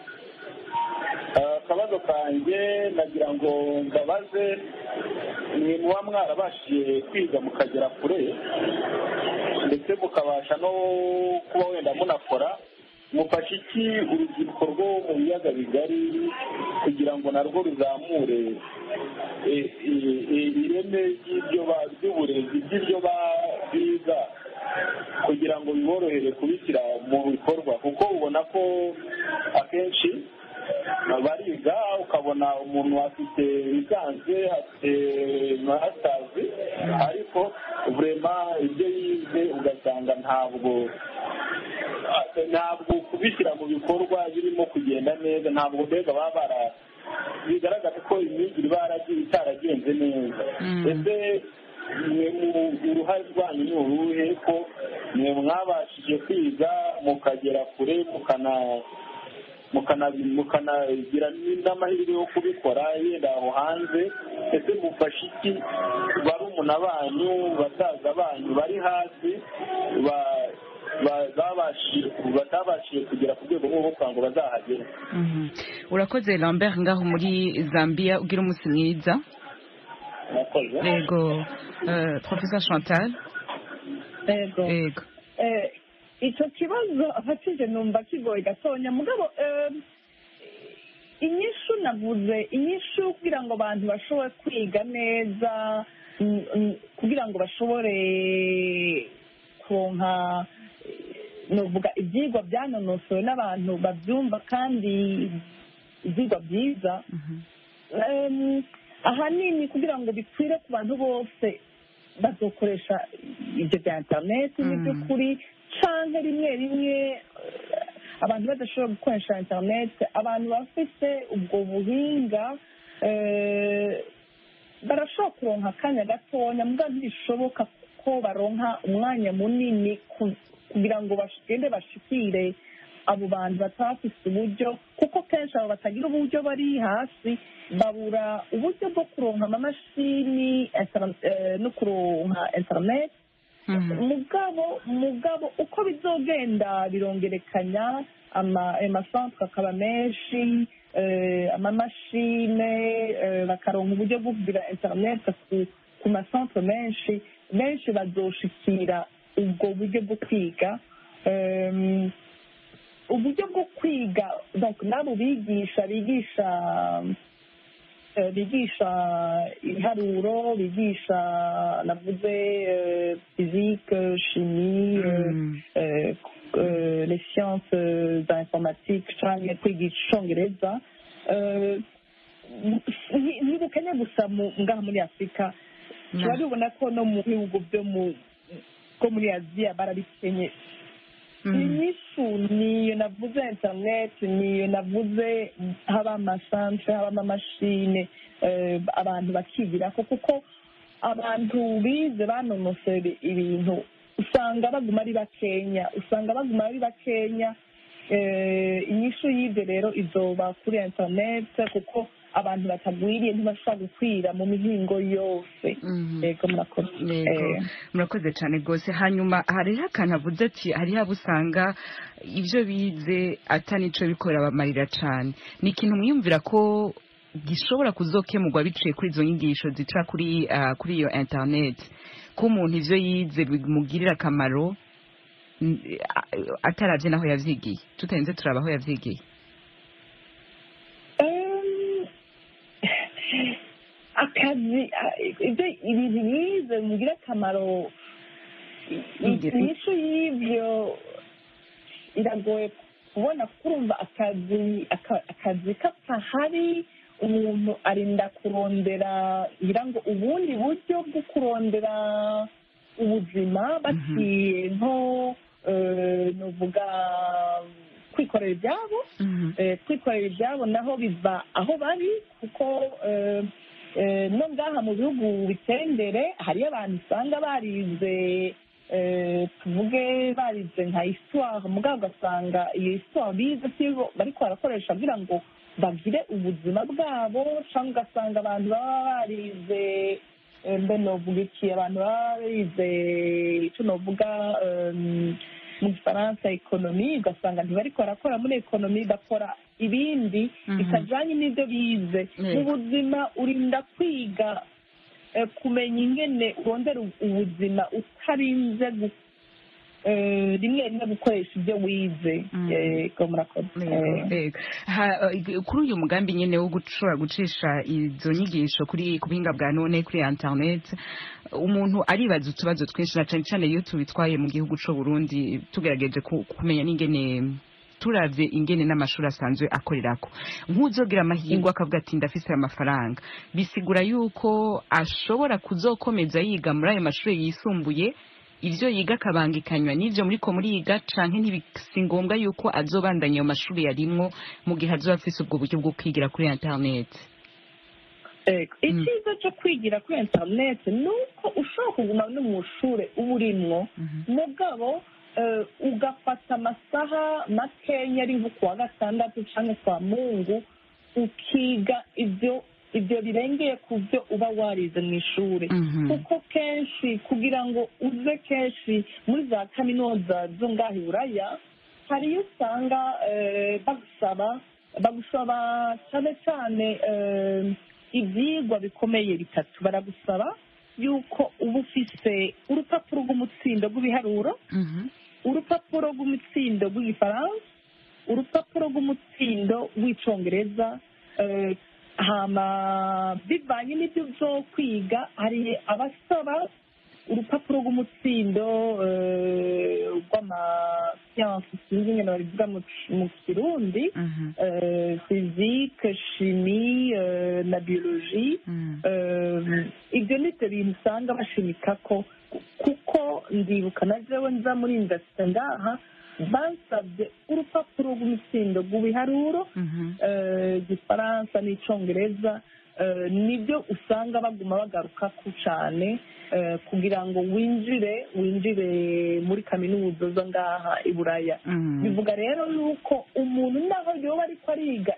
Akabazo kanjye nagira ngo mbabaze, ni muba mwarabashije kwiga mukagera kure ndetse mukabasha no kuba wenda munakora, mufashe iki urubyiruko rwo mu biyaga bigari kugira ngo narwo ruzamure ireme ry'uburezi by'ibyo biga, kugira ngo biborohere kubishyira mu bikorwa kuko ubona ko akenshi bariga ukabona umuntu afite lisansi afite masitazi ariko vurema ibyo yize ugasanga ntabwo kubishyira mu bikorwa birimo kugenda neza ntabwo mbega baba bigaragara ko imyigire itaragenze neza ese uruhare rwanyu ni uruhe ko mwe mwabashije kwiga mukagera kure mukanagira n'amahirwe yo kubikora yenda aho hanze ese mufashe iki barumuna banyu basaza banyu bari hasi batabashije kugera ku rwego rwo kugira ngo bazahagere. Urakoze Lambert ngaho muri Zambia ugira umunsi mwiza. Yego Professor Chantal. Yego icyo kibazo afatije numva kigoye gatonya mugabo inyishu navuze inyishu kugira ngo abantu bashobore kwiga neza kugira ngo bashobore kuronka nuvuga ibyigwa byanonosowe n'abantu babyumva kandi ibyigwa byiza ahanini kugira ngo bikwire ku bantu bose bazokoresha ibyo bya interineti n'iby'ukuri cyangwa rimwe rimwe abantu badashobora gukoresha interineti abantu bafite ubwo buhinga barashobora kuronka akanya gatonya mbwa ntibishoboka ko baronka umwanya munini kugira ngo bagende bashikire abo bantu batafise uburyo kuko kenshi abo batagira uburyo bari hasi babura uburyo bwo kuronka amamashini no kuronka interineti mugabo uko bizogenda birongerekanya amasantre akaba menshi amamashine bakaronka uburyo bwo kugira interineti ku masantre menshi bazoshikira ubwo buryo bwo kwiga uburyo bwo kwiga n'abo bigisha ibiharuro bigisha navuze physique chimie les sciences informatique cyangwa kwigisha icyongereza ntibukene gusa ngaha muri afurika turabibona ko no mu bihugu byo muri aziya barabikenye inyishu niyo navuze interineti niyo navuze haba amasantre haba amamashine abantu bakigirako kuko abantu bize banonoseye ibintu usanga baguma ari bakenya inyishu y'ibyo rero izoba kuri interineti kuko abantu batagwiriye ntibashobora gukwira mu mihingo yose yego murakoze cyane rwose hanyuma hariho akantu avuze ati hariho abo usanga ibyo bize atanico bikorera bamarira cyane ni ikintu mwiyumvira ko gishobora kuzokemurwa biciye kuri izo nyigisho zica kuri iyo interineti ko umuntu ibyo yize bimugirira akamaro atarabye n'aho yavyigiye tutarinze turaba aho yavyigiye akazi ibintu bize bimugira akamaro inyishu y'ibyo iragoye kubona kurumva akazi katahari umuntu arinda kurondera ngira ngo ubundi buryo bwo kurondera ubuzima baciye nko nuvuga kwikorera ibyabo naho biva aho bari kuko no ngaha mu bihugu biteye imbere hariyo abantu usanga barize tuvuge barize nka histoire mugabo ugasanga iyo histoire bize sibo bariko barakoresha kugira ngo bagire ubuzima bwabo cyangwa ugasanga abantu baba barize mbe novuga iki abantu baba barize icyo novuga mu gifaransa ekonomi ugasanga ntibariko barakora muri ekonomi bakora ibindi bitajanye n'ibyo bize mu buzima urinda kwiga kumenya ingene urondera ubuzima utarinze rimwe rimwe gukoresha ibyo wize ko murakoze kuri uyu mugambi nyine wo gushobora gucisha izo nyigisho ku buhinga bwa none kuri internet umuntu aribaza utubazo twinshi na cyane cyane iyo tubitwaye mu gihugu cy'u Burundi tugerageje kumenya n'ingene turavye ingene n'amashuri asanzwe akorerako nk'uzogira amahirwe akavuga ati ndafise amafaranga bisigura yuko ashobora kuzokomeza yiga muri ayo mashuri yisumbuye ivyo yiga akabangikanywa n'ivyo muriko muriga canke ntibisi ngombwa yuko azobandanya ayo mashuri yarimwo mu gihe azoba afise ubwo buryo bwo kwigira kuri internet. Icyiza cyo kwigira kuri internet ni uko ushobora kuguma no mu ishure uba urimwo mugabo ugafata amasaha makenya ari nko kuwa gatandatu cyangwa kwa Mungu ukiga ibyo birengeye ku byo uba warize mu ishuri kuko kenshi kugira ngo uze kenshi muri za kaminuza zo ngaho i Buraya hari iyo usanga bagusaba cyane cyane ibyigwa bikomeye bitatu baragusaba yuko uba ufise urupapuro rw'umutsindo rw'ibiharuro urupapuro rw'umutsindo rw'igifaransa urupapuro rw'umutsindo w'icongereza hama bivanye n'ibyo byo kwiga hari abasaba urupapuro rw'umutsindo rw'amasiyansi sinzi ingene babivuga mu kirundi fizike shimi na biyoloji ibyo ni byo bintu usanga bashimikako kuko ndibuka na jewe nza muri indasitiri ngaha bansabye urupapuro rw'umutsindo rw'ibiharuro igifaransa n'icongereza nibyo usanga baguma bagarukako cyane kugira ngo winjire muri kaminuza zo ngaha i Buraya bivuga rero yuko umuntu naho yoba ariko ariga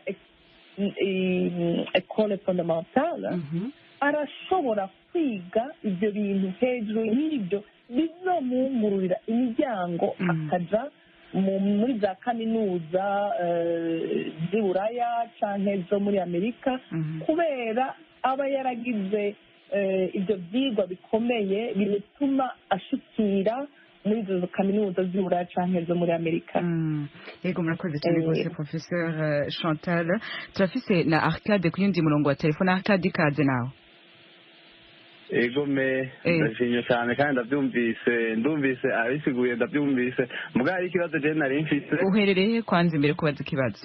ecole fondamentale arashobora kwiga ibyo bintu hejuru y'ibyo bizomwungururira imiryango akaja muri za kaminuza z'i Buraya canke zo muri Amerika kubera aba yaragize ibyo byigwa bikomeye bituma ashikira muri izo kaminuza z'i Buraya canke zo muri Amerika. Yego murakoze cyane rwose Professeur Chantal. Turafise na Arcade ku yundi murongo wa telefone. Arcade ikaze nawe. Ego ndashimye cyane kandi ndumvise abisiguye ndabyumvise mugabo ari ikibazo je nari mfise. Uherereye kwanza imbere kubaza ikibazo.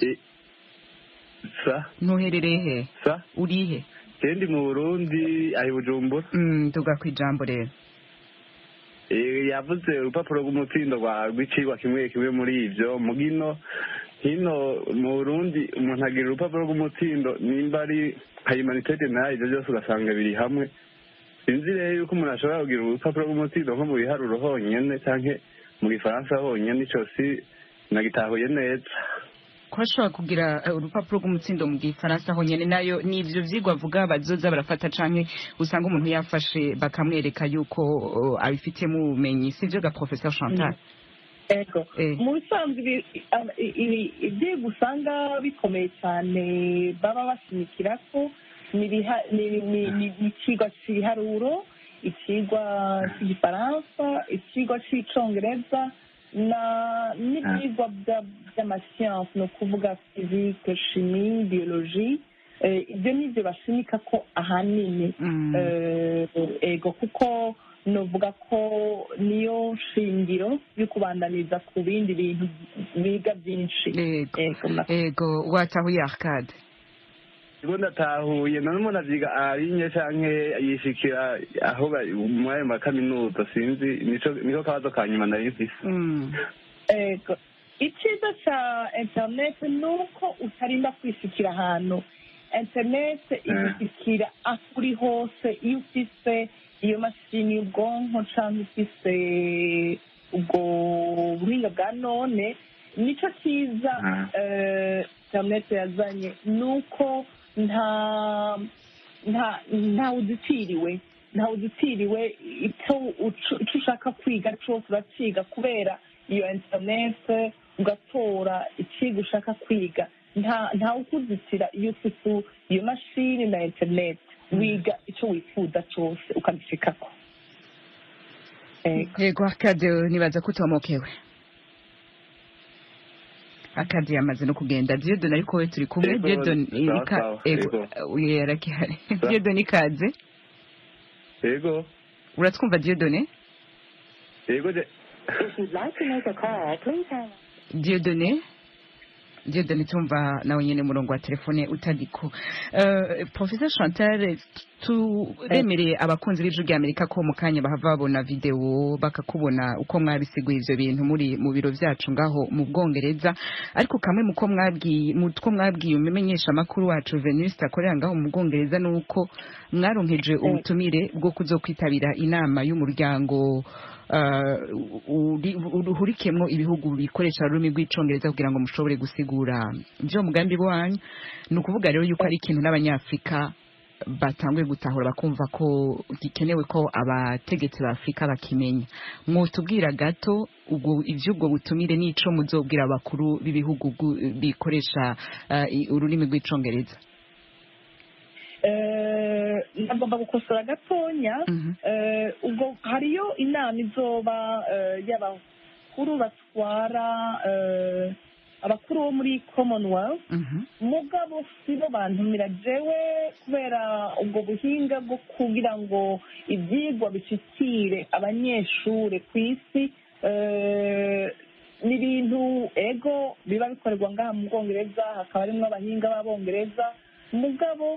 Ntuherereye urihe? Ndi mu Burundi ari Bujumbura. Tuga kwijambo rero. Yavuze urupapuro rw'umutsindo rw'icigwa kimwe muri ivyo mugino hino mu Burundi umuntu agira urupapuro rw'umutsindo nimba ari humanité nayo ivyo byose ugasanga biri hamwe. Sinzi rero yuko umuntu ashobora kugira urupapuro rw'umutsindo nko mu biharuro honyene canke mu gifaransa honyene ico si nagitahuye neza. Ko ashobora kugira urupapuro rw'umutsindo mu gifaransa honyene nayo n'ivyo vyigwa avuga bazoza barafata canke usanga umuntu yafashe bakamwereka yuko abifitemo ubumenyi sivyo ga Professeur Chantal? Ego mu bisanzwe ivyigwa usanga bikomeye cyane baba bashimikirako ni ikigwa cy'ibiharuro ikigwa cy'igifaransa ikigwa cy'icongereza n'ibyigwa by'amasiyansi ni ukuvuga fizike shimi biyoloji ibyo ni byo bashimika ko ahanini ego kuko novuga ko niyo shingiro yo kubandaniza ku bindi bintu biga byinshi. Ego watahuye Arcade? Ego ndatahuye none umuntu avyiga arinye canke yishikira aho muri ayo makaminuza sinzi niko kabazo ka nyuma nari mfise. Ego icyiza ca internet ni uko utarinda kwishikira ahantu internet igishikira aho uri hose iyo ufise iyo mashini y'ubwonko canke ufise ubwo buhinga bwa none nico cyiza internet yazanye ni uko nta udutiriwe icyo ushaka kwiga cyose urakiga kubera iyo internet ugatora ikigo ushaka kwiga nta ukuzitira iyo ufite iyo mashini na internet wiga icyo wifuza cyose ukagishikako. yego akade nibaza kutomokewe akadi yamaze no kugenda Dieudonne ariko we turi kumwe Dieudonne yarakihari Dieudonne ikaze yego uratwumva Dieudonne yego Dieudonne tumva nawe nyene murongo wa telefone utadiko Professor Chantal turemereye abakunzi b'ijwi rya Amerika ko mu kanya bahava babona video bakakubona uko mwabisiguye ivyo bintu muri mu biro vyacu ngaho mu Bwongereza ariko kamwe muko mwabwiye umenyesha makuru wacu Venus akorera ngaho mu Bwongereza nuko mwaronkeje ubutumire bwo kuzokwitabira inama y'umuryango uruhurikemwo ibihugu bikoresha ururimi rw'icongereza kugira ngo mushobore gusigura ivyo mugambi wanyu ni ukuvuga rero yuko ari ikintu n'abanyafrika batanguye gutahura bakumva ko gikenewe ko abategetsi ba Afrika bakimenya mwotubwira gato ivy'ubwo butumire n'ico muzobwira abakuru b'ibihugu bikoresha ururimi rw'icongereza nagomba gukosora gatonya ubwo hariyo inama izoba y'abakuru batwara abakuru bo muri Commonwealth mugabo sibo bantumira jewe kubera ubwo buhinga bwo kugira ngo ibyigwa bishikire abanyeshure ku isi n'ibintu ego biba bikorerwa ngaha mu Bwongereza hakaba harimwo abahinga b'Abongereza mugabo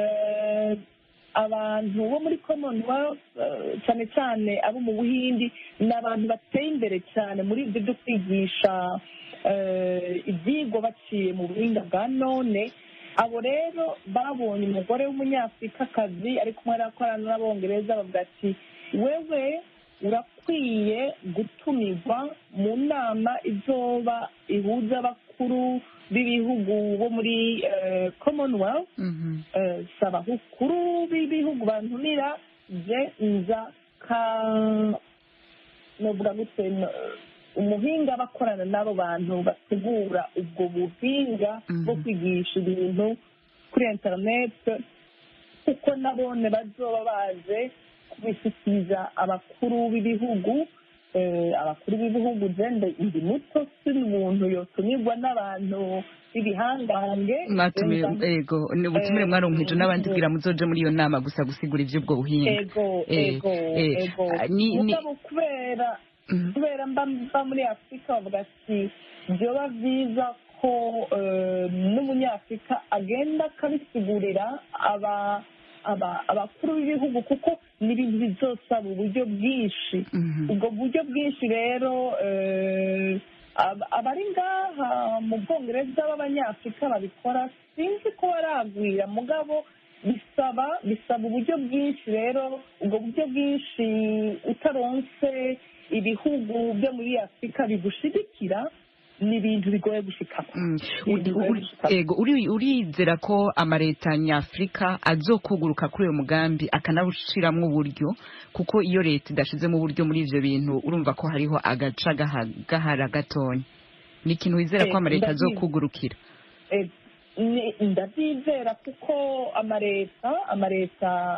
abantu bo muri Commonwealth cyane cyane abo mu Buhindi ni abantu bateye imbere cyane muri ibyo byo kwigisha ibyigwa baciye mu buhinga bwa none abo rero babonye umugore w'umunyafrikakazi ari kumwe arakorana n'Abongereza bavuga ati wewe urakwiye gutumirwa mu nama izoba ihuza abakuru b'ibihugu bo muri Commonwealth saba abakuru b'ibihugu bantumira je nza novuga gute umuhinga bakorana n'abo bantu bategura ubwo buhinga bwo kwigisha ibintu kuri internet kuko nabone bazoba baje kubishikiriza abakuru b'ibihugu jende ndi muto siri umuntu yotumirwa n'abantu b'ibihangange ego ni ubutumire mwaronkeje n'abandi bwira muzoje muri iyo nama gusa gusigura ivy'ubwo buhinga mugabo kubera mba muri Afurika bavuga ati vyoba vyiza ko n'umunyafurika agenda akabisigurira abakuru b'ibihugu kuko ni ibintu bizosaba uburyo bwinshi ubwo buryo bwinshi rero abari ngaha mu Bwongereza b'abanyafurika babikora sinzi ko baragwira mugabo bisaba uburyo bwinshi rero ubwo buryo bwinshi utaronse ibihugu byo muri Afurika bigushigikira ni ibintu bigoye gushikako urizera ko amaleta nyafurika azokuguruka kuri uyo mugambi akanawushiramwo uburyo kuko iyo leta idashizemo uburyo muri ivyo bintu urumva ko hariho agaca gahara gatonya ni ikintu wizera ko amaleta azokugurukira ndabyizera kuko amaleta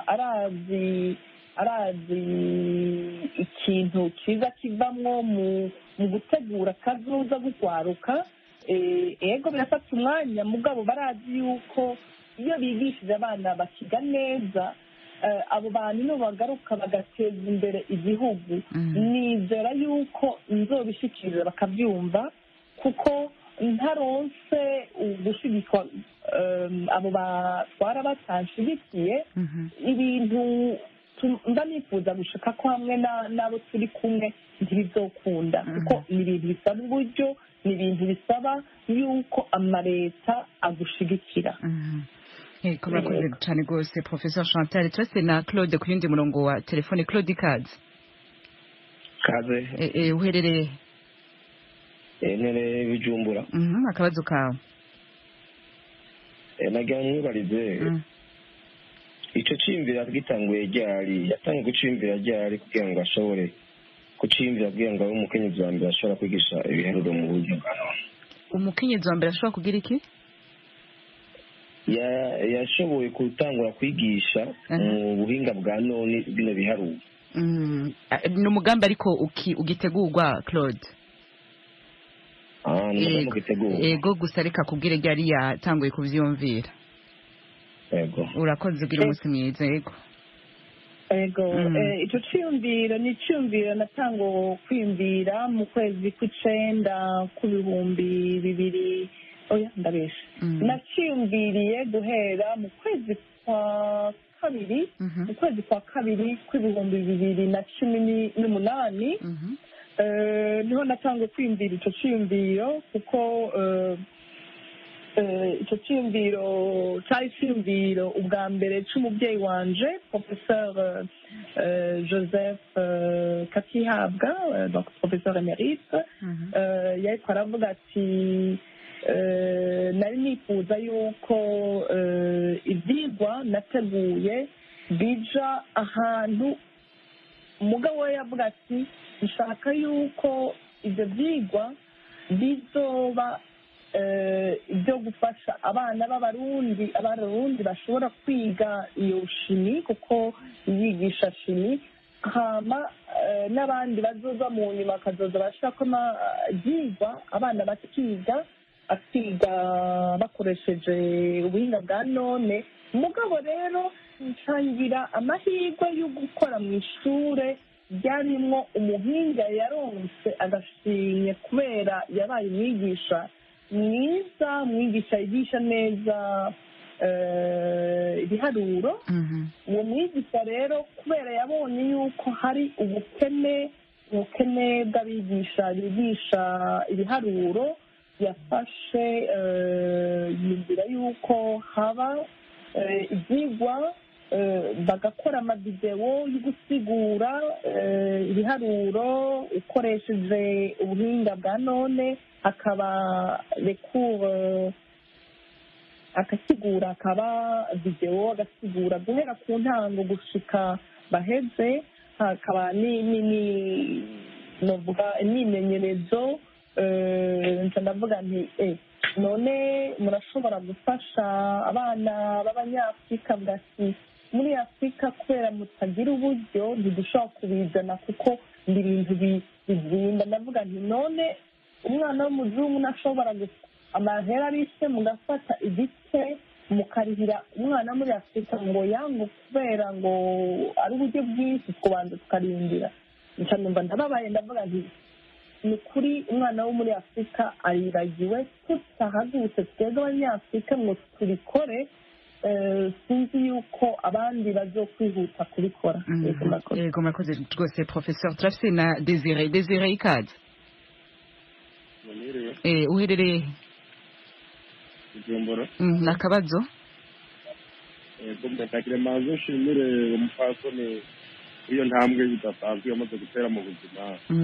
arazi ikintu kiza kivamwo mu gutegura kazoza gukwaruka ego birafata umwanya mugabo barazi yuko iyo bigishije abana bakiga neza abo bantu nibo bagaruka bagateza imbere igihugu nizera yuko nzobishikiriza bakabyumva kuko ntaronse ugushigikwa abo batwara batanshigikiye ibintu mba nifuza gushaka ko hamwe n'abo turi kumwe ntibizokunda kuko ni ibintu bisaba uburyo ni ibintu bisaba yuko amaleta agushigikira ko murakoze cyane rwose Professor Chantal turase na Claude ku yundi murongo wa telefone. Claude kaze uherereye ntere Bujumbura akabazo kawe nagira mwibarize ico cimvira gitanguye ryari yatangiye gucimvira ryari kugira ngo ashobore kucimvira kugira ngo umukenyezi wa mbere ashobora kwigisha ibiharuro mu buryo bwa none umukenyezi wa mbere ashobora kugira iki yashoboye gutangura kwigisha mu buhinga bwa none bino biharuro ni umugambi ariko ugitegurwa Claude ego gusa reka kubwire ryari yatanguye kuvyumvira ego urakoze ugira umunsi mwiza ego icyo cyiyumviro ni icyiyumviro natango kwiyumvira mu kwezi kw'icenda kw'ibihumbi bibiri ndabesha nacyiyumviriye guhera mu kwezi kwa kabiri mu kwezi kwa kabiri kw'ibihumbi bibiri na cumi n'umunani niho natangiye kwiyumvira icyo cyiyumviro kuko icyo cyiyumviro cyari icyiyumviro ubwa mbere cy'umubyeyi wanje professeur Joseph Katihabwa donc professeur emerite yariko aravuga ati nari nifuza yuko ibyigwa nateguye bija ahantu umugabo we yavuga ati nshaka yuko ibyo byigwa bizoba ibyo gufasha abana b'abarundi bashobora kwiga iyo shimi kuko yigisha shimi hama n'abandi bazoza mu nyuma bakazoza bashaka ibyigwa abana bakiga bakoresheje ubuhinga bwa none umugabo rero nsangira amahirwe yo gukora mu ishure ryarimwo umuhinga yaronse agashimye kubera yabaye umwigisha mwiza umwigisha yigisha neza ibiharuro uwo mwigisha rero kubera yabonye yuko hari ubukene bw'abigisha bigisha ibiharuro yafashe yumvira yuko haba ibyigwa bagakora amavidewo yo gusigura ibiharuro ukoresheje ubuhinga bwa none hakaba rekure agasigura akaba videwo agasigura guhera ku ntango gushika baheze hakaba imyimenyerezo ndavuga nti none murashobora gufasha abana b'abanyafurika bwati muri afurika kubera mutagira uburyo ntidushobora kubizana kuko ni ibintu bizimba ndavuga nti none umwana w'umuzungu ntashobora amahera arise mugafata igice mukarihira umwana muri afurika ngo yangu kubera ngo ari uburyo bwinshi kubanza tukarindira ncamumva ndababaye ndavuga nti ni ukuri umwana wo muri afurika ariragiwe tutahagurutse twebwe abanyafurika ngo tubikore sinzi yuko abandi bazokwihuta kubikora yego murakoze rwose professeur turafise na Desire ikaze uherereye Bujumbura nakabazo yego ndakire manzo nshimire umupfasoni iyo ntambwe bidasanzwe yamaze gutera mu buzima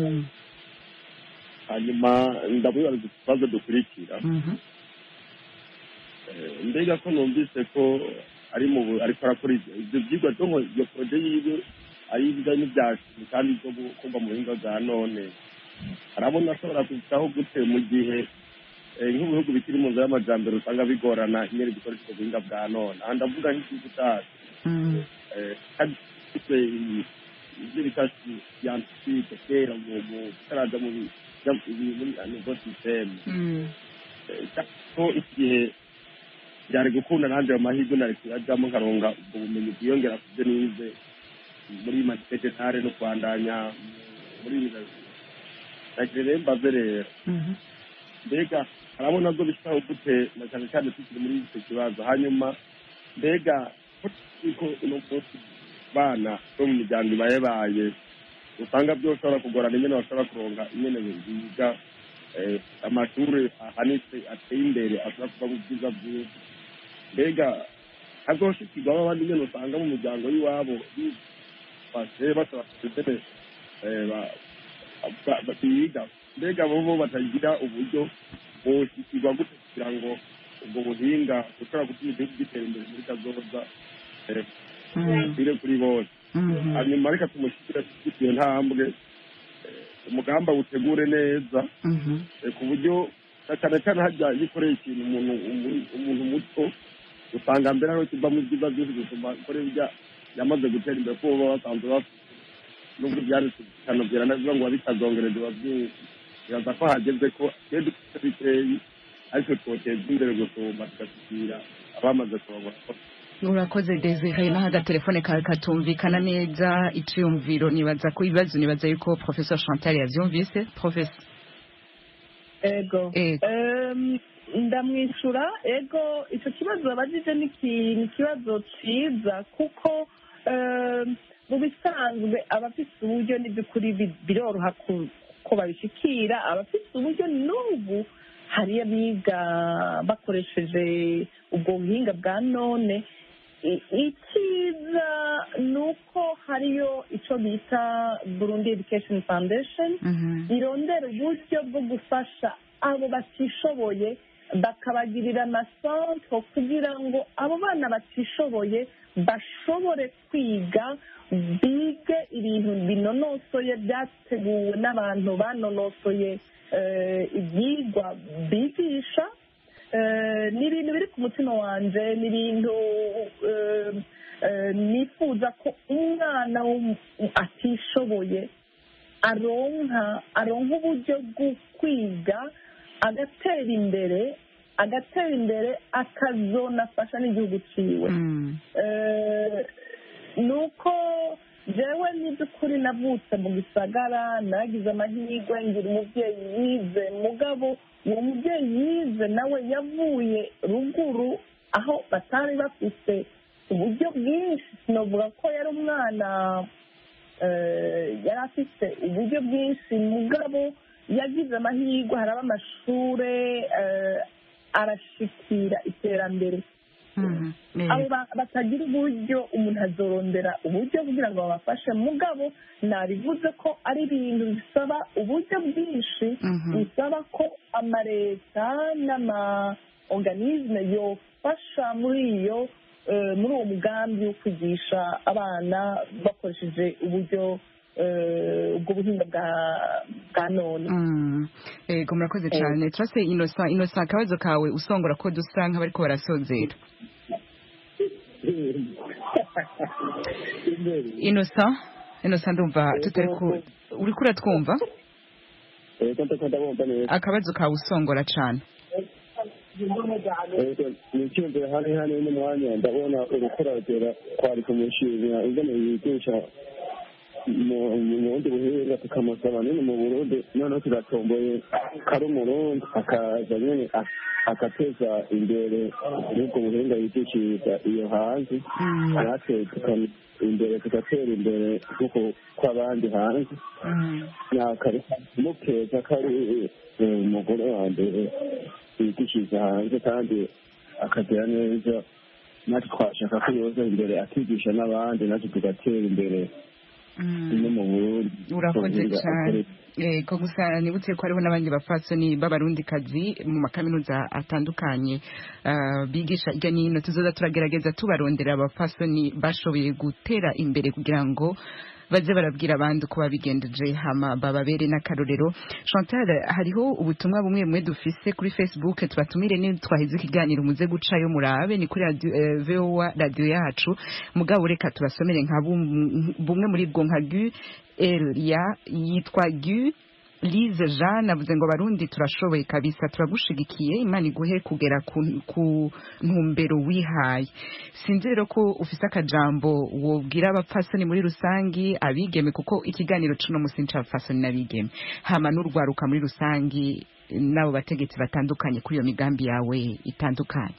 hanyuma ndabibaza ikibazo dukurikira mbega ko numvise ko ariko arakora ibyo byigwa byo iyo poroje yiwe ari ibijyanye n'ibyacu kandi byo kumva mu buhinga bwa none arabona ashobora kwitaho gute mu gihe nk'ibihugu bikiri mu nzira y'amajyambere usanga bigorana nyine bikoresha ubwo buhinga bwa none aha ndavuga nk'igihugu cyacu ibyo bita siyantifike kera mu gutaraza muri anivo sisiteme ko igihe byari gukunda nanjye ayo mahirwe nari kuyajyamo nkaronga ubwo bumenyi bwiyongera ku byo nize muri mategetare no kwandanya muri nagire mbaze rero mbega arabona bwo bishaho gute na cyane cyane tukiri muri icyo kibazo hanyuma mbega ko uno munsi bana bo mu miryango ibayebaye usanga byoshobora kugorana nyine bashobora kuronga nyine biga amashuri ahanitse ateye imbere ashobora kuva mu bwiza bwiza mbega hazoshikirwamo abandi nyine usanga mu muryango w'iwabo bifashe basaba kutere biga mbega bo batagira uburyo boshikirwa gute kugira ngo ubwo buhinga bushobora gutuma igihugu gitera imbere muri kazoza bire kuri bose hanyuma reka tumushyikire iyo ntambwe umugamba utegure neza ku buryo cyane cyane hajya yikoreye ikintu umuntu muto usanga mbere ariho kiva mu byiza byinshi gusoma kore bijya yamaze gutera imbere kuko baba basanzwe bafite nubwo byarutse bikanogera navuga ngo bitazongereza byinshi biraza ko hageze ko iyo dufite bikeyi ariko twoteza imbere gusoma tugashyikira abamaze kubabona. Urakoze Desire, naho agatelefone kawe katumvikana neza iciyumviro, nibaza ko ibibazo nibaza yuko Professor Chantal yavyumvise. Professor ego ndamwishyura ego icyo kibazo babajije ni ikibazo cyiza kuko mu bisanzwe abafite uburyo n'iby'ukuri biroroha ko babishyikira. abafite uburyo n'ubu hari abiga bakoresheje ubwo buhinga bwa none. icyiza ni uko hariyo icyo bita Burundi Education Foundation irondera uburyo bwo gufasha abo batishoboye, bakabagirira amasantre kugira ngo abo bana batishoboye bashobore kwiga, bige ibintu binonosoye byateguwe n'abantu banonosoye ibyigwa bigisha. ni ibintu biri ku mutima wanjye, ni ibintu nifuza ko umwana atishoboye aronka uburyo bwo kwiga agatera imbere akazonafasha n'igihugu cyiwe. ni uko jewe n'iby'ukuri navutse mu gisagara, nagize amahirwe ngira umubyeyi yize, mugabo uwo mubyeyi yize nawe yavuye ruguru aho batari bafite uburyo bwinshi. sinavuga ko yari umwana yari afite uburyo bwinshi, mugabo yagize amahirwe, haraba amashuri arashikira iterambere. abo batagira uburyo umuntu azorondera uburyo kugira ngo babafashe, mugabo nabivuze ko ari ibintu bisaba uburyo bwinshi, bisaba ko amaleta n'ama-organisme yofasha muri uwo mugambi wo kwigisha abana bakoresheje uburyo ubwo buhinga bwa none. Yego murakoze cyane. Turase Innocent akabazo kawe usongora ko dusa nk'abariko barasozera. Innocent ndumva tutari ku uri kura twumva akabazo kawe usongora cyane. nicyumvira hano n'umwanya ndabona urukuragera kwari kumushimira ingene yigisha mu bundi buhinga tukamusaba nyine mu Burundi, noneho turatomboye kari umurundi akaza nyine agateza imbere n'ubwo buhinga yigishiriza iyo hanze, natwe imbere tugatera imbere kuko kw'abandi hanze. mukeza kari umugore wa mbere yigishiriza hanze kandi akagira neza, natwe twashaka ko yoza imbere akigisha n'abandi, natwe tugatera imbere no mu Burundi. Urakoze cyane. Ko gusa nibutse ko hariho n'abandi bapfasoni b'abarundikazi mu makaminuza atandukanye bigisha irya n'ino. tuzoza turagerageza tubarondera abapfasoni bashoboye gutera imbere kugira ngo baze barabwira abandi uko babigendeje hama bababere n'akarorero. Chantal, hariho ubutumwa bumwe dufise kuri Facebook, tubatumire ni twahize ikiganiro muze gucayo murabe, ni kuri VOA radio yacu, mugabo reka tubasomere nka bumwe muri bwo nka Gu yitwa Gu Lise Jeanne avuze ngo Barundi turashoboye kabisa, turagushigikiye, Imana iguhe kugera ku ntumbero wihaye. Sinzi rero ko ufise akajambo wobwira abapfasoni muri rusangi, abigeme, kuko ikiganiro cuno musinca abapfasoni n'abigeme, hama n'urwaruka muri rusangi nabo bategetsi batandukanye kuri iyo migambi yawe itandukanye.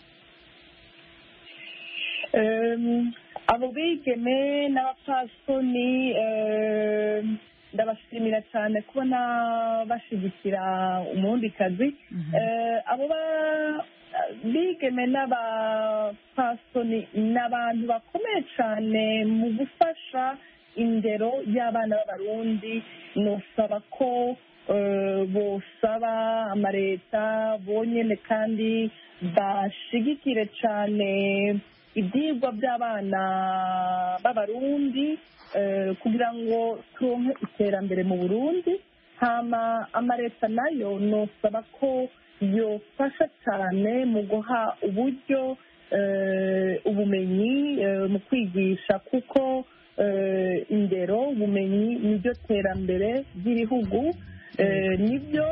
abo bigeme n'abapfasoni ndabashimira cyane kubona bashigikira umurundikazi. abo bigeme n'abapfasoni ni abantu bakomeye cyane mu gufasha indero y'abana b'abarundi. nosaba ko bosaba amaleta bonyene kandi bashigikire cyane ibyigwa by'abana b'abarundi kugira ngo turonke iterambere mu Burundi. hama amaleta nayo nosaba ko yofasha cyane mu guha uburyo ubumenyi mu kwigisha, kuko indero ubumenyi nibyo terambere ry'ibihugu nibyo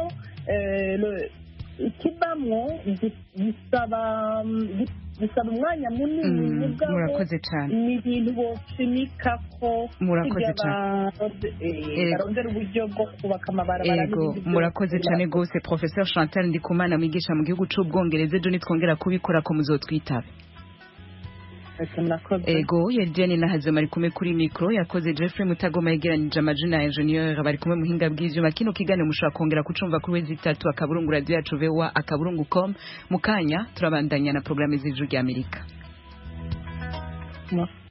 ikibamwo gisaba umwanya munini mugabo murakoze cyane ni ibintu boshimika ko murakoze cyane barondera uburyo bwo kubaka amabarabara murakoze cyane rwose Professeur Chantal Ndikumana mwigisha mu gihugu c'Ubwongereza ejo nitwongera kubikora ko muzotwitabe ego Yediane na Hazema ari kumwe kuri micro yakoze Jeffrey Mutagoma yegeranije amajina ya Junior bari kumwe muhinga bw'ivyuma kino kiganiro mushaka kongera kucumva kuri wezi 3 akaburungu radio yacu vewa akaburungu.com mukanya turabandanya na programme z'ijuru ry'Amerika.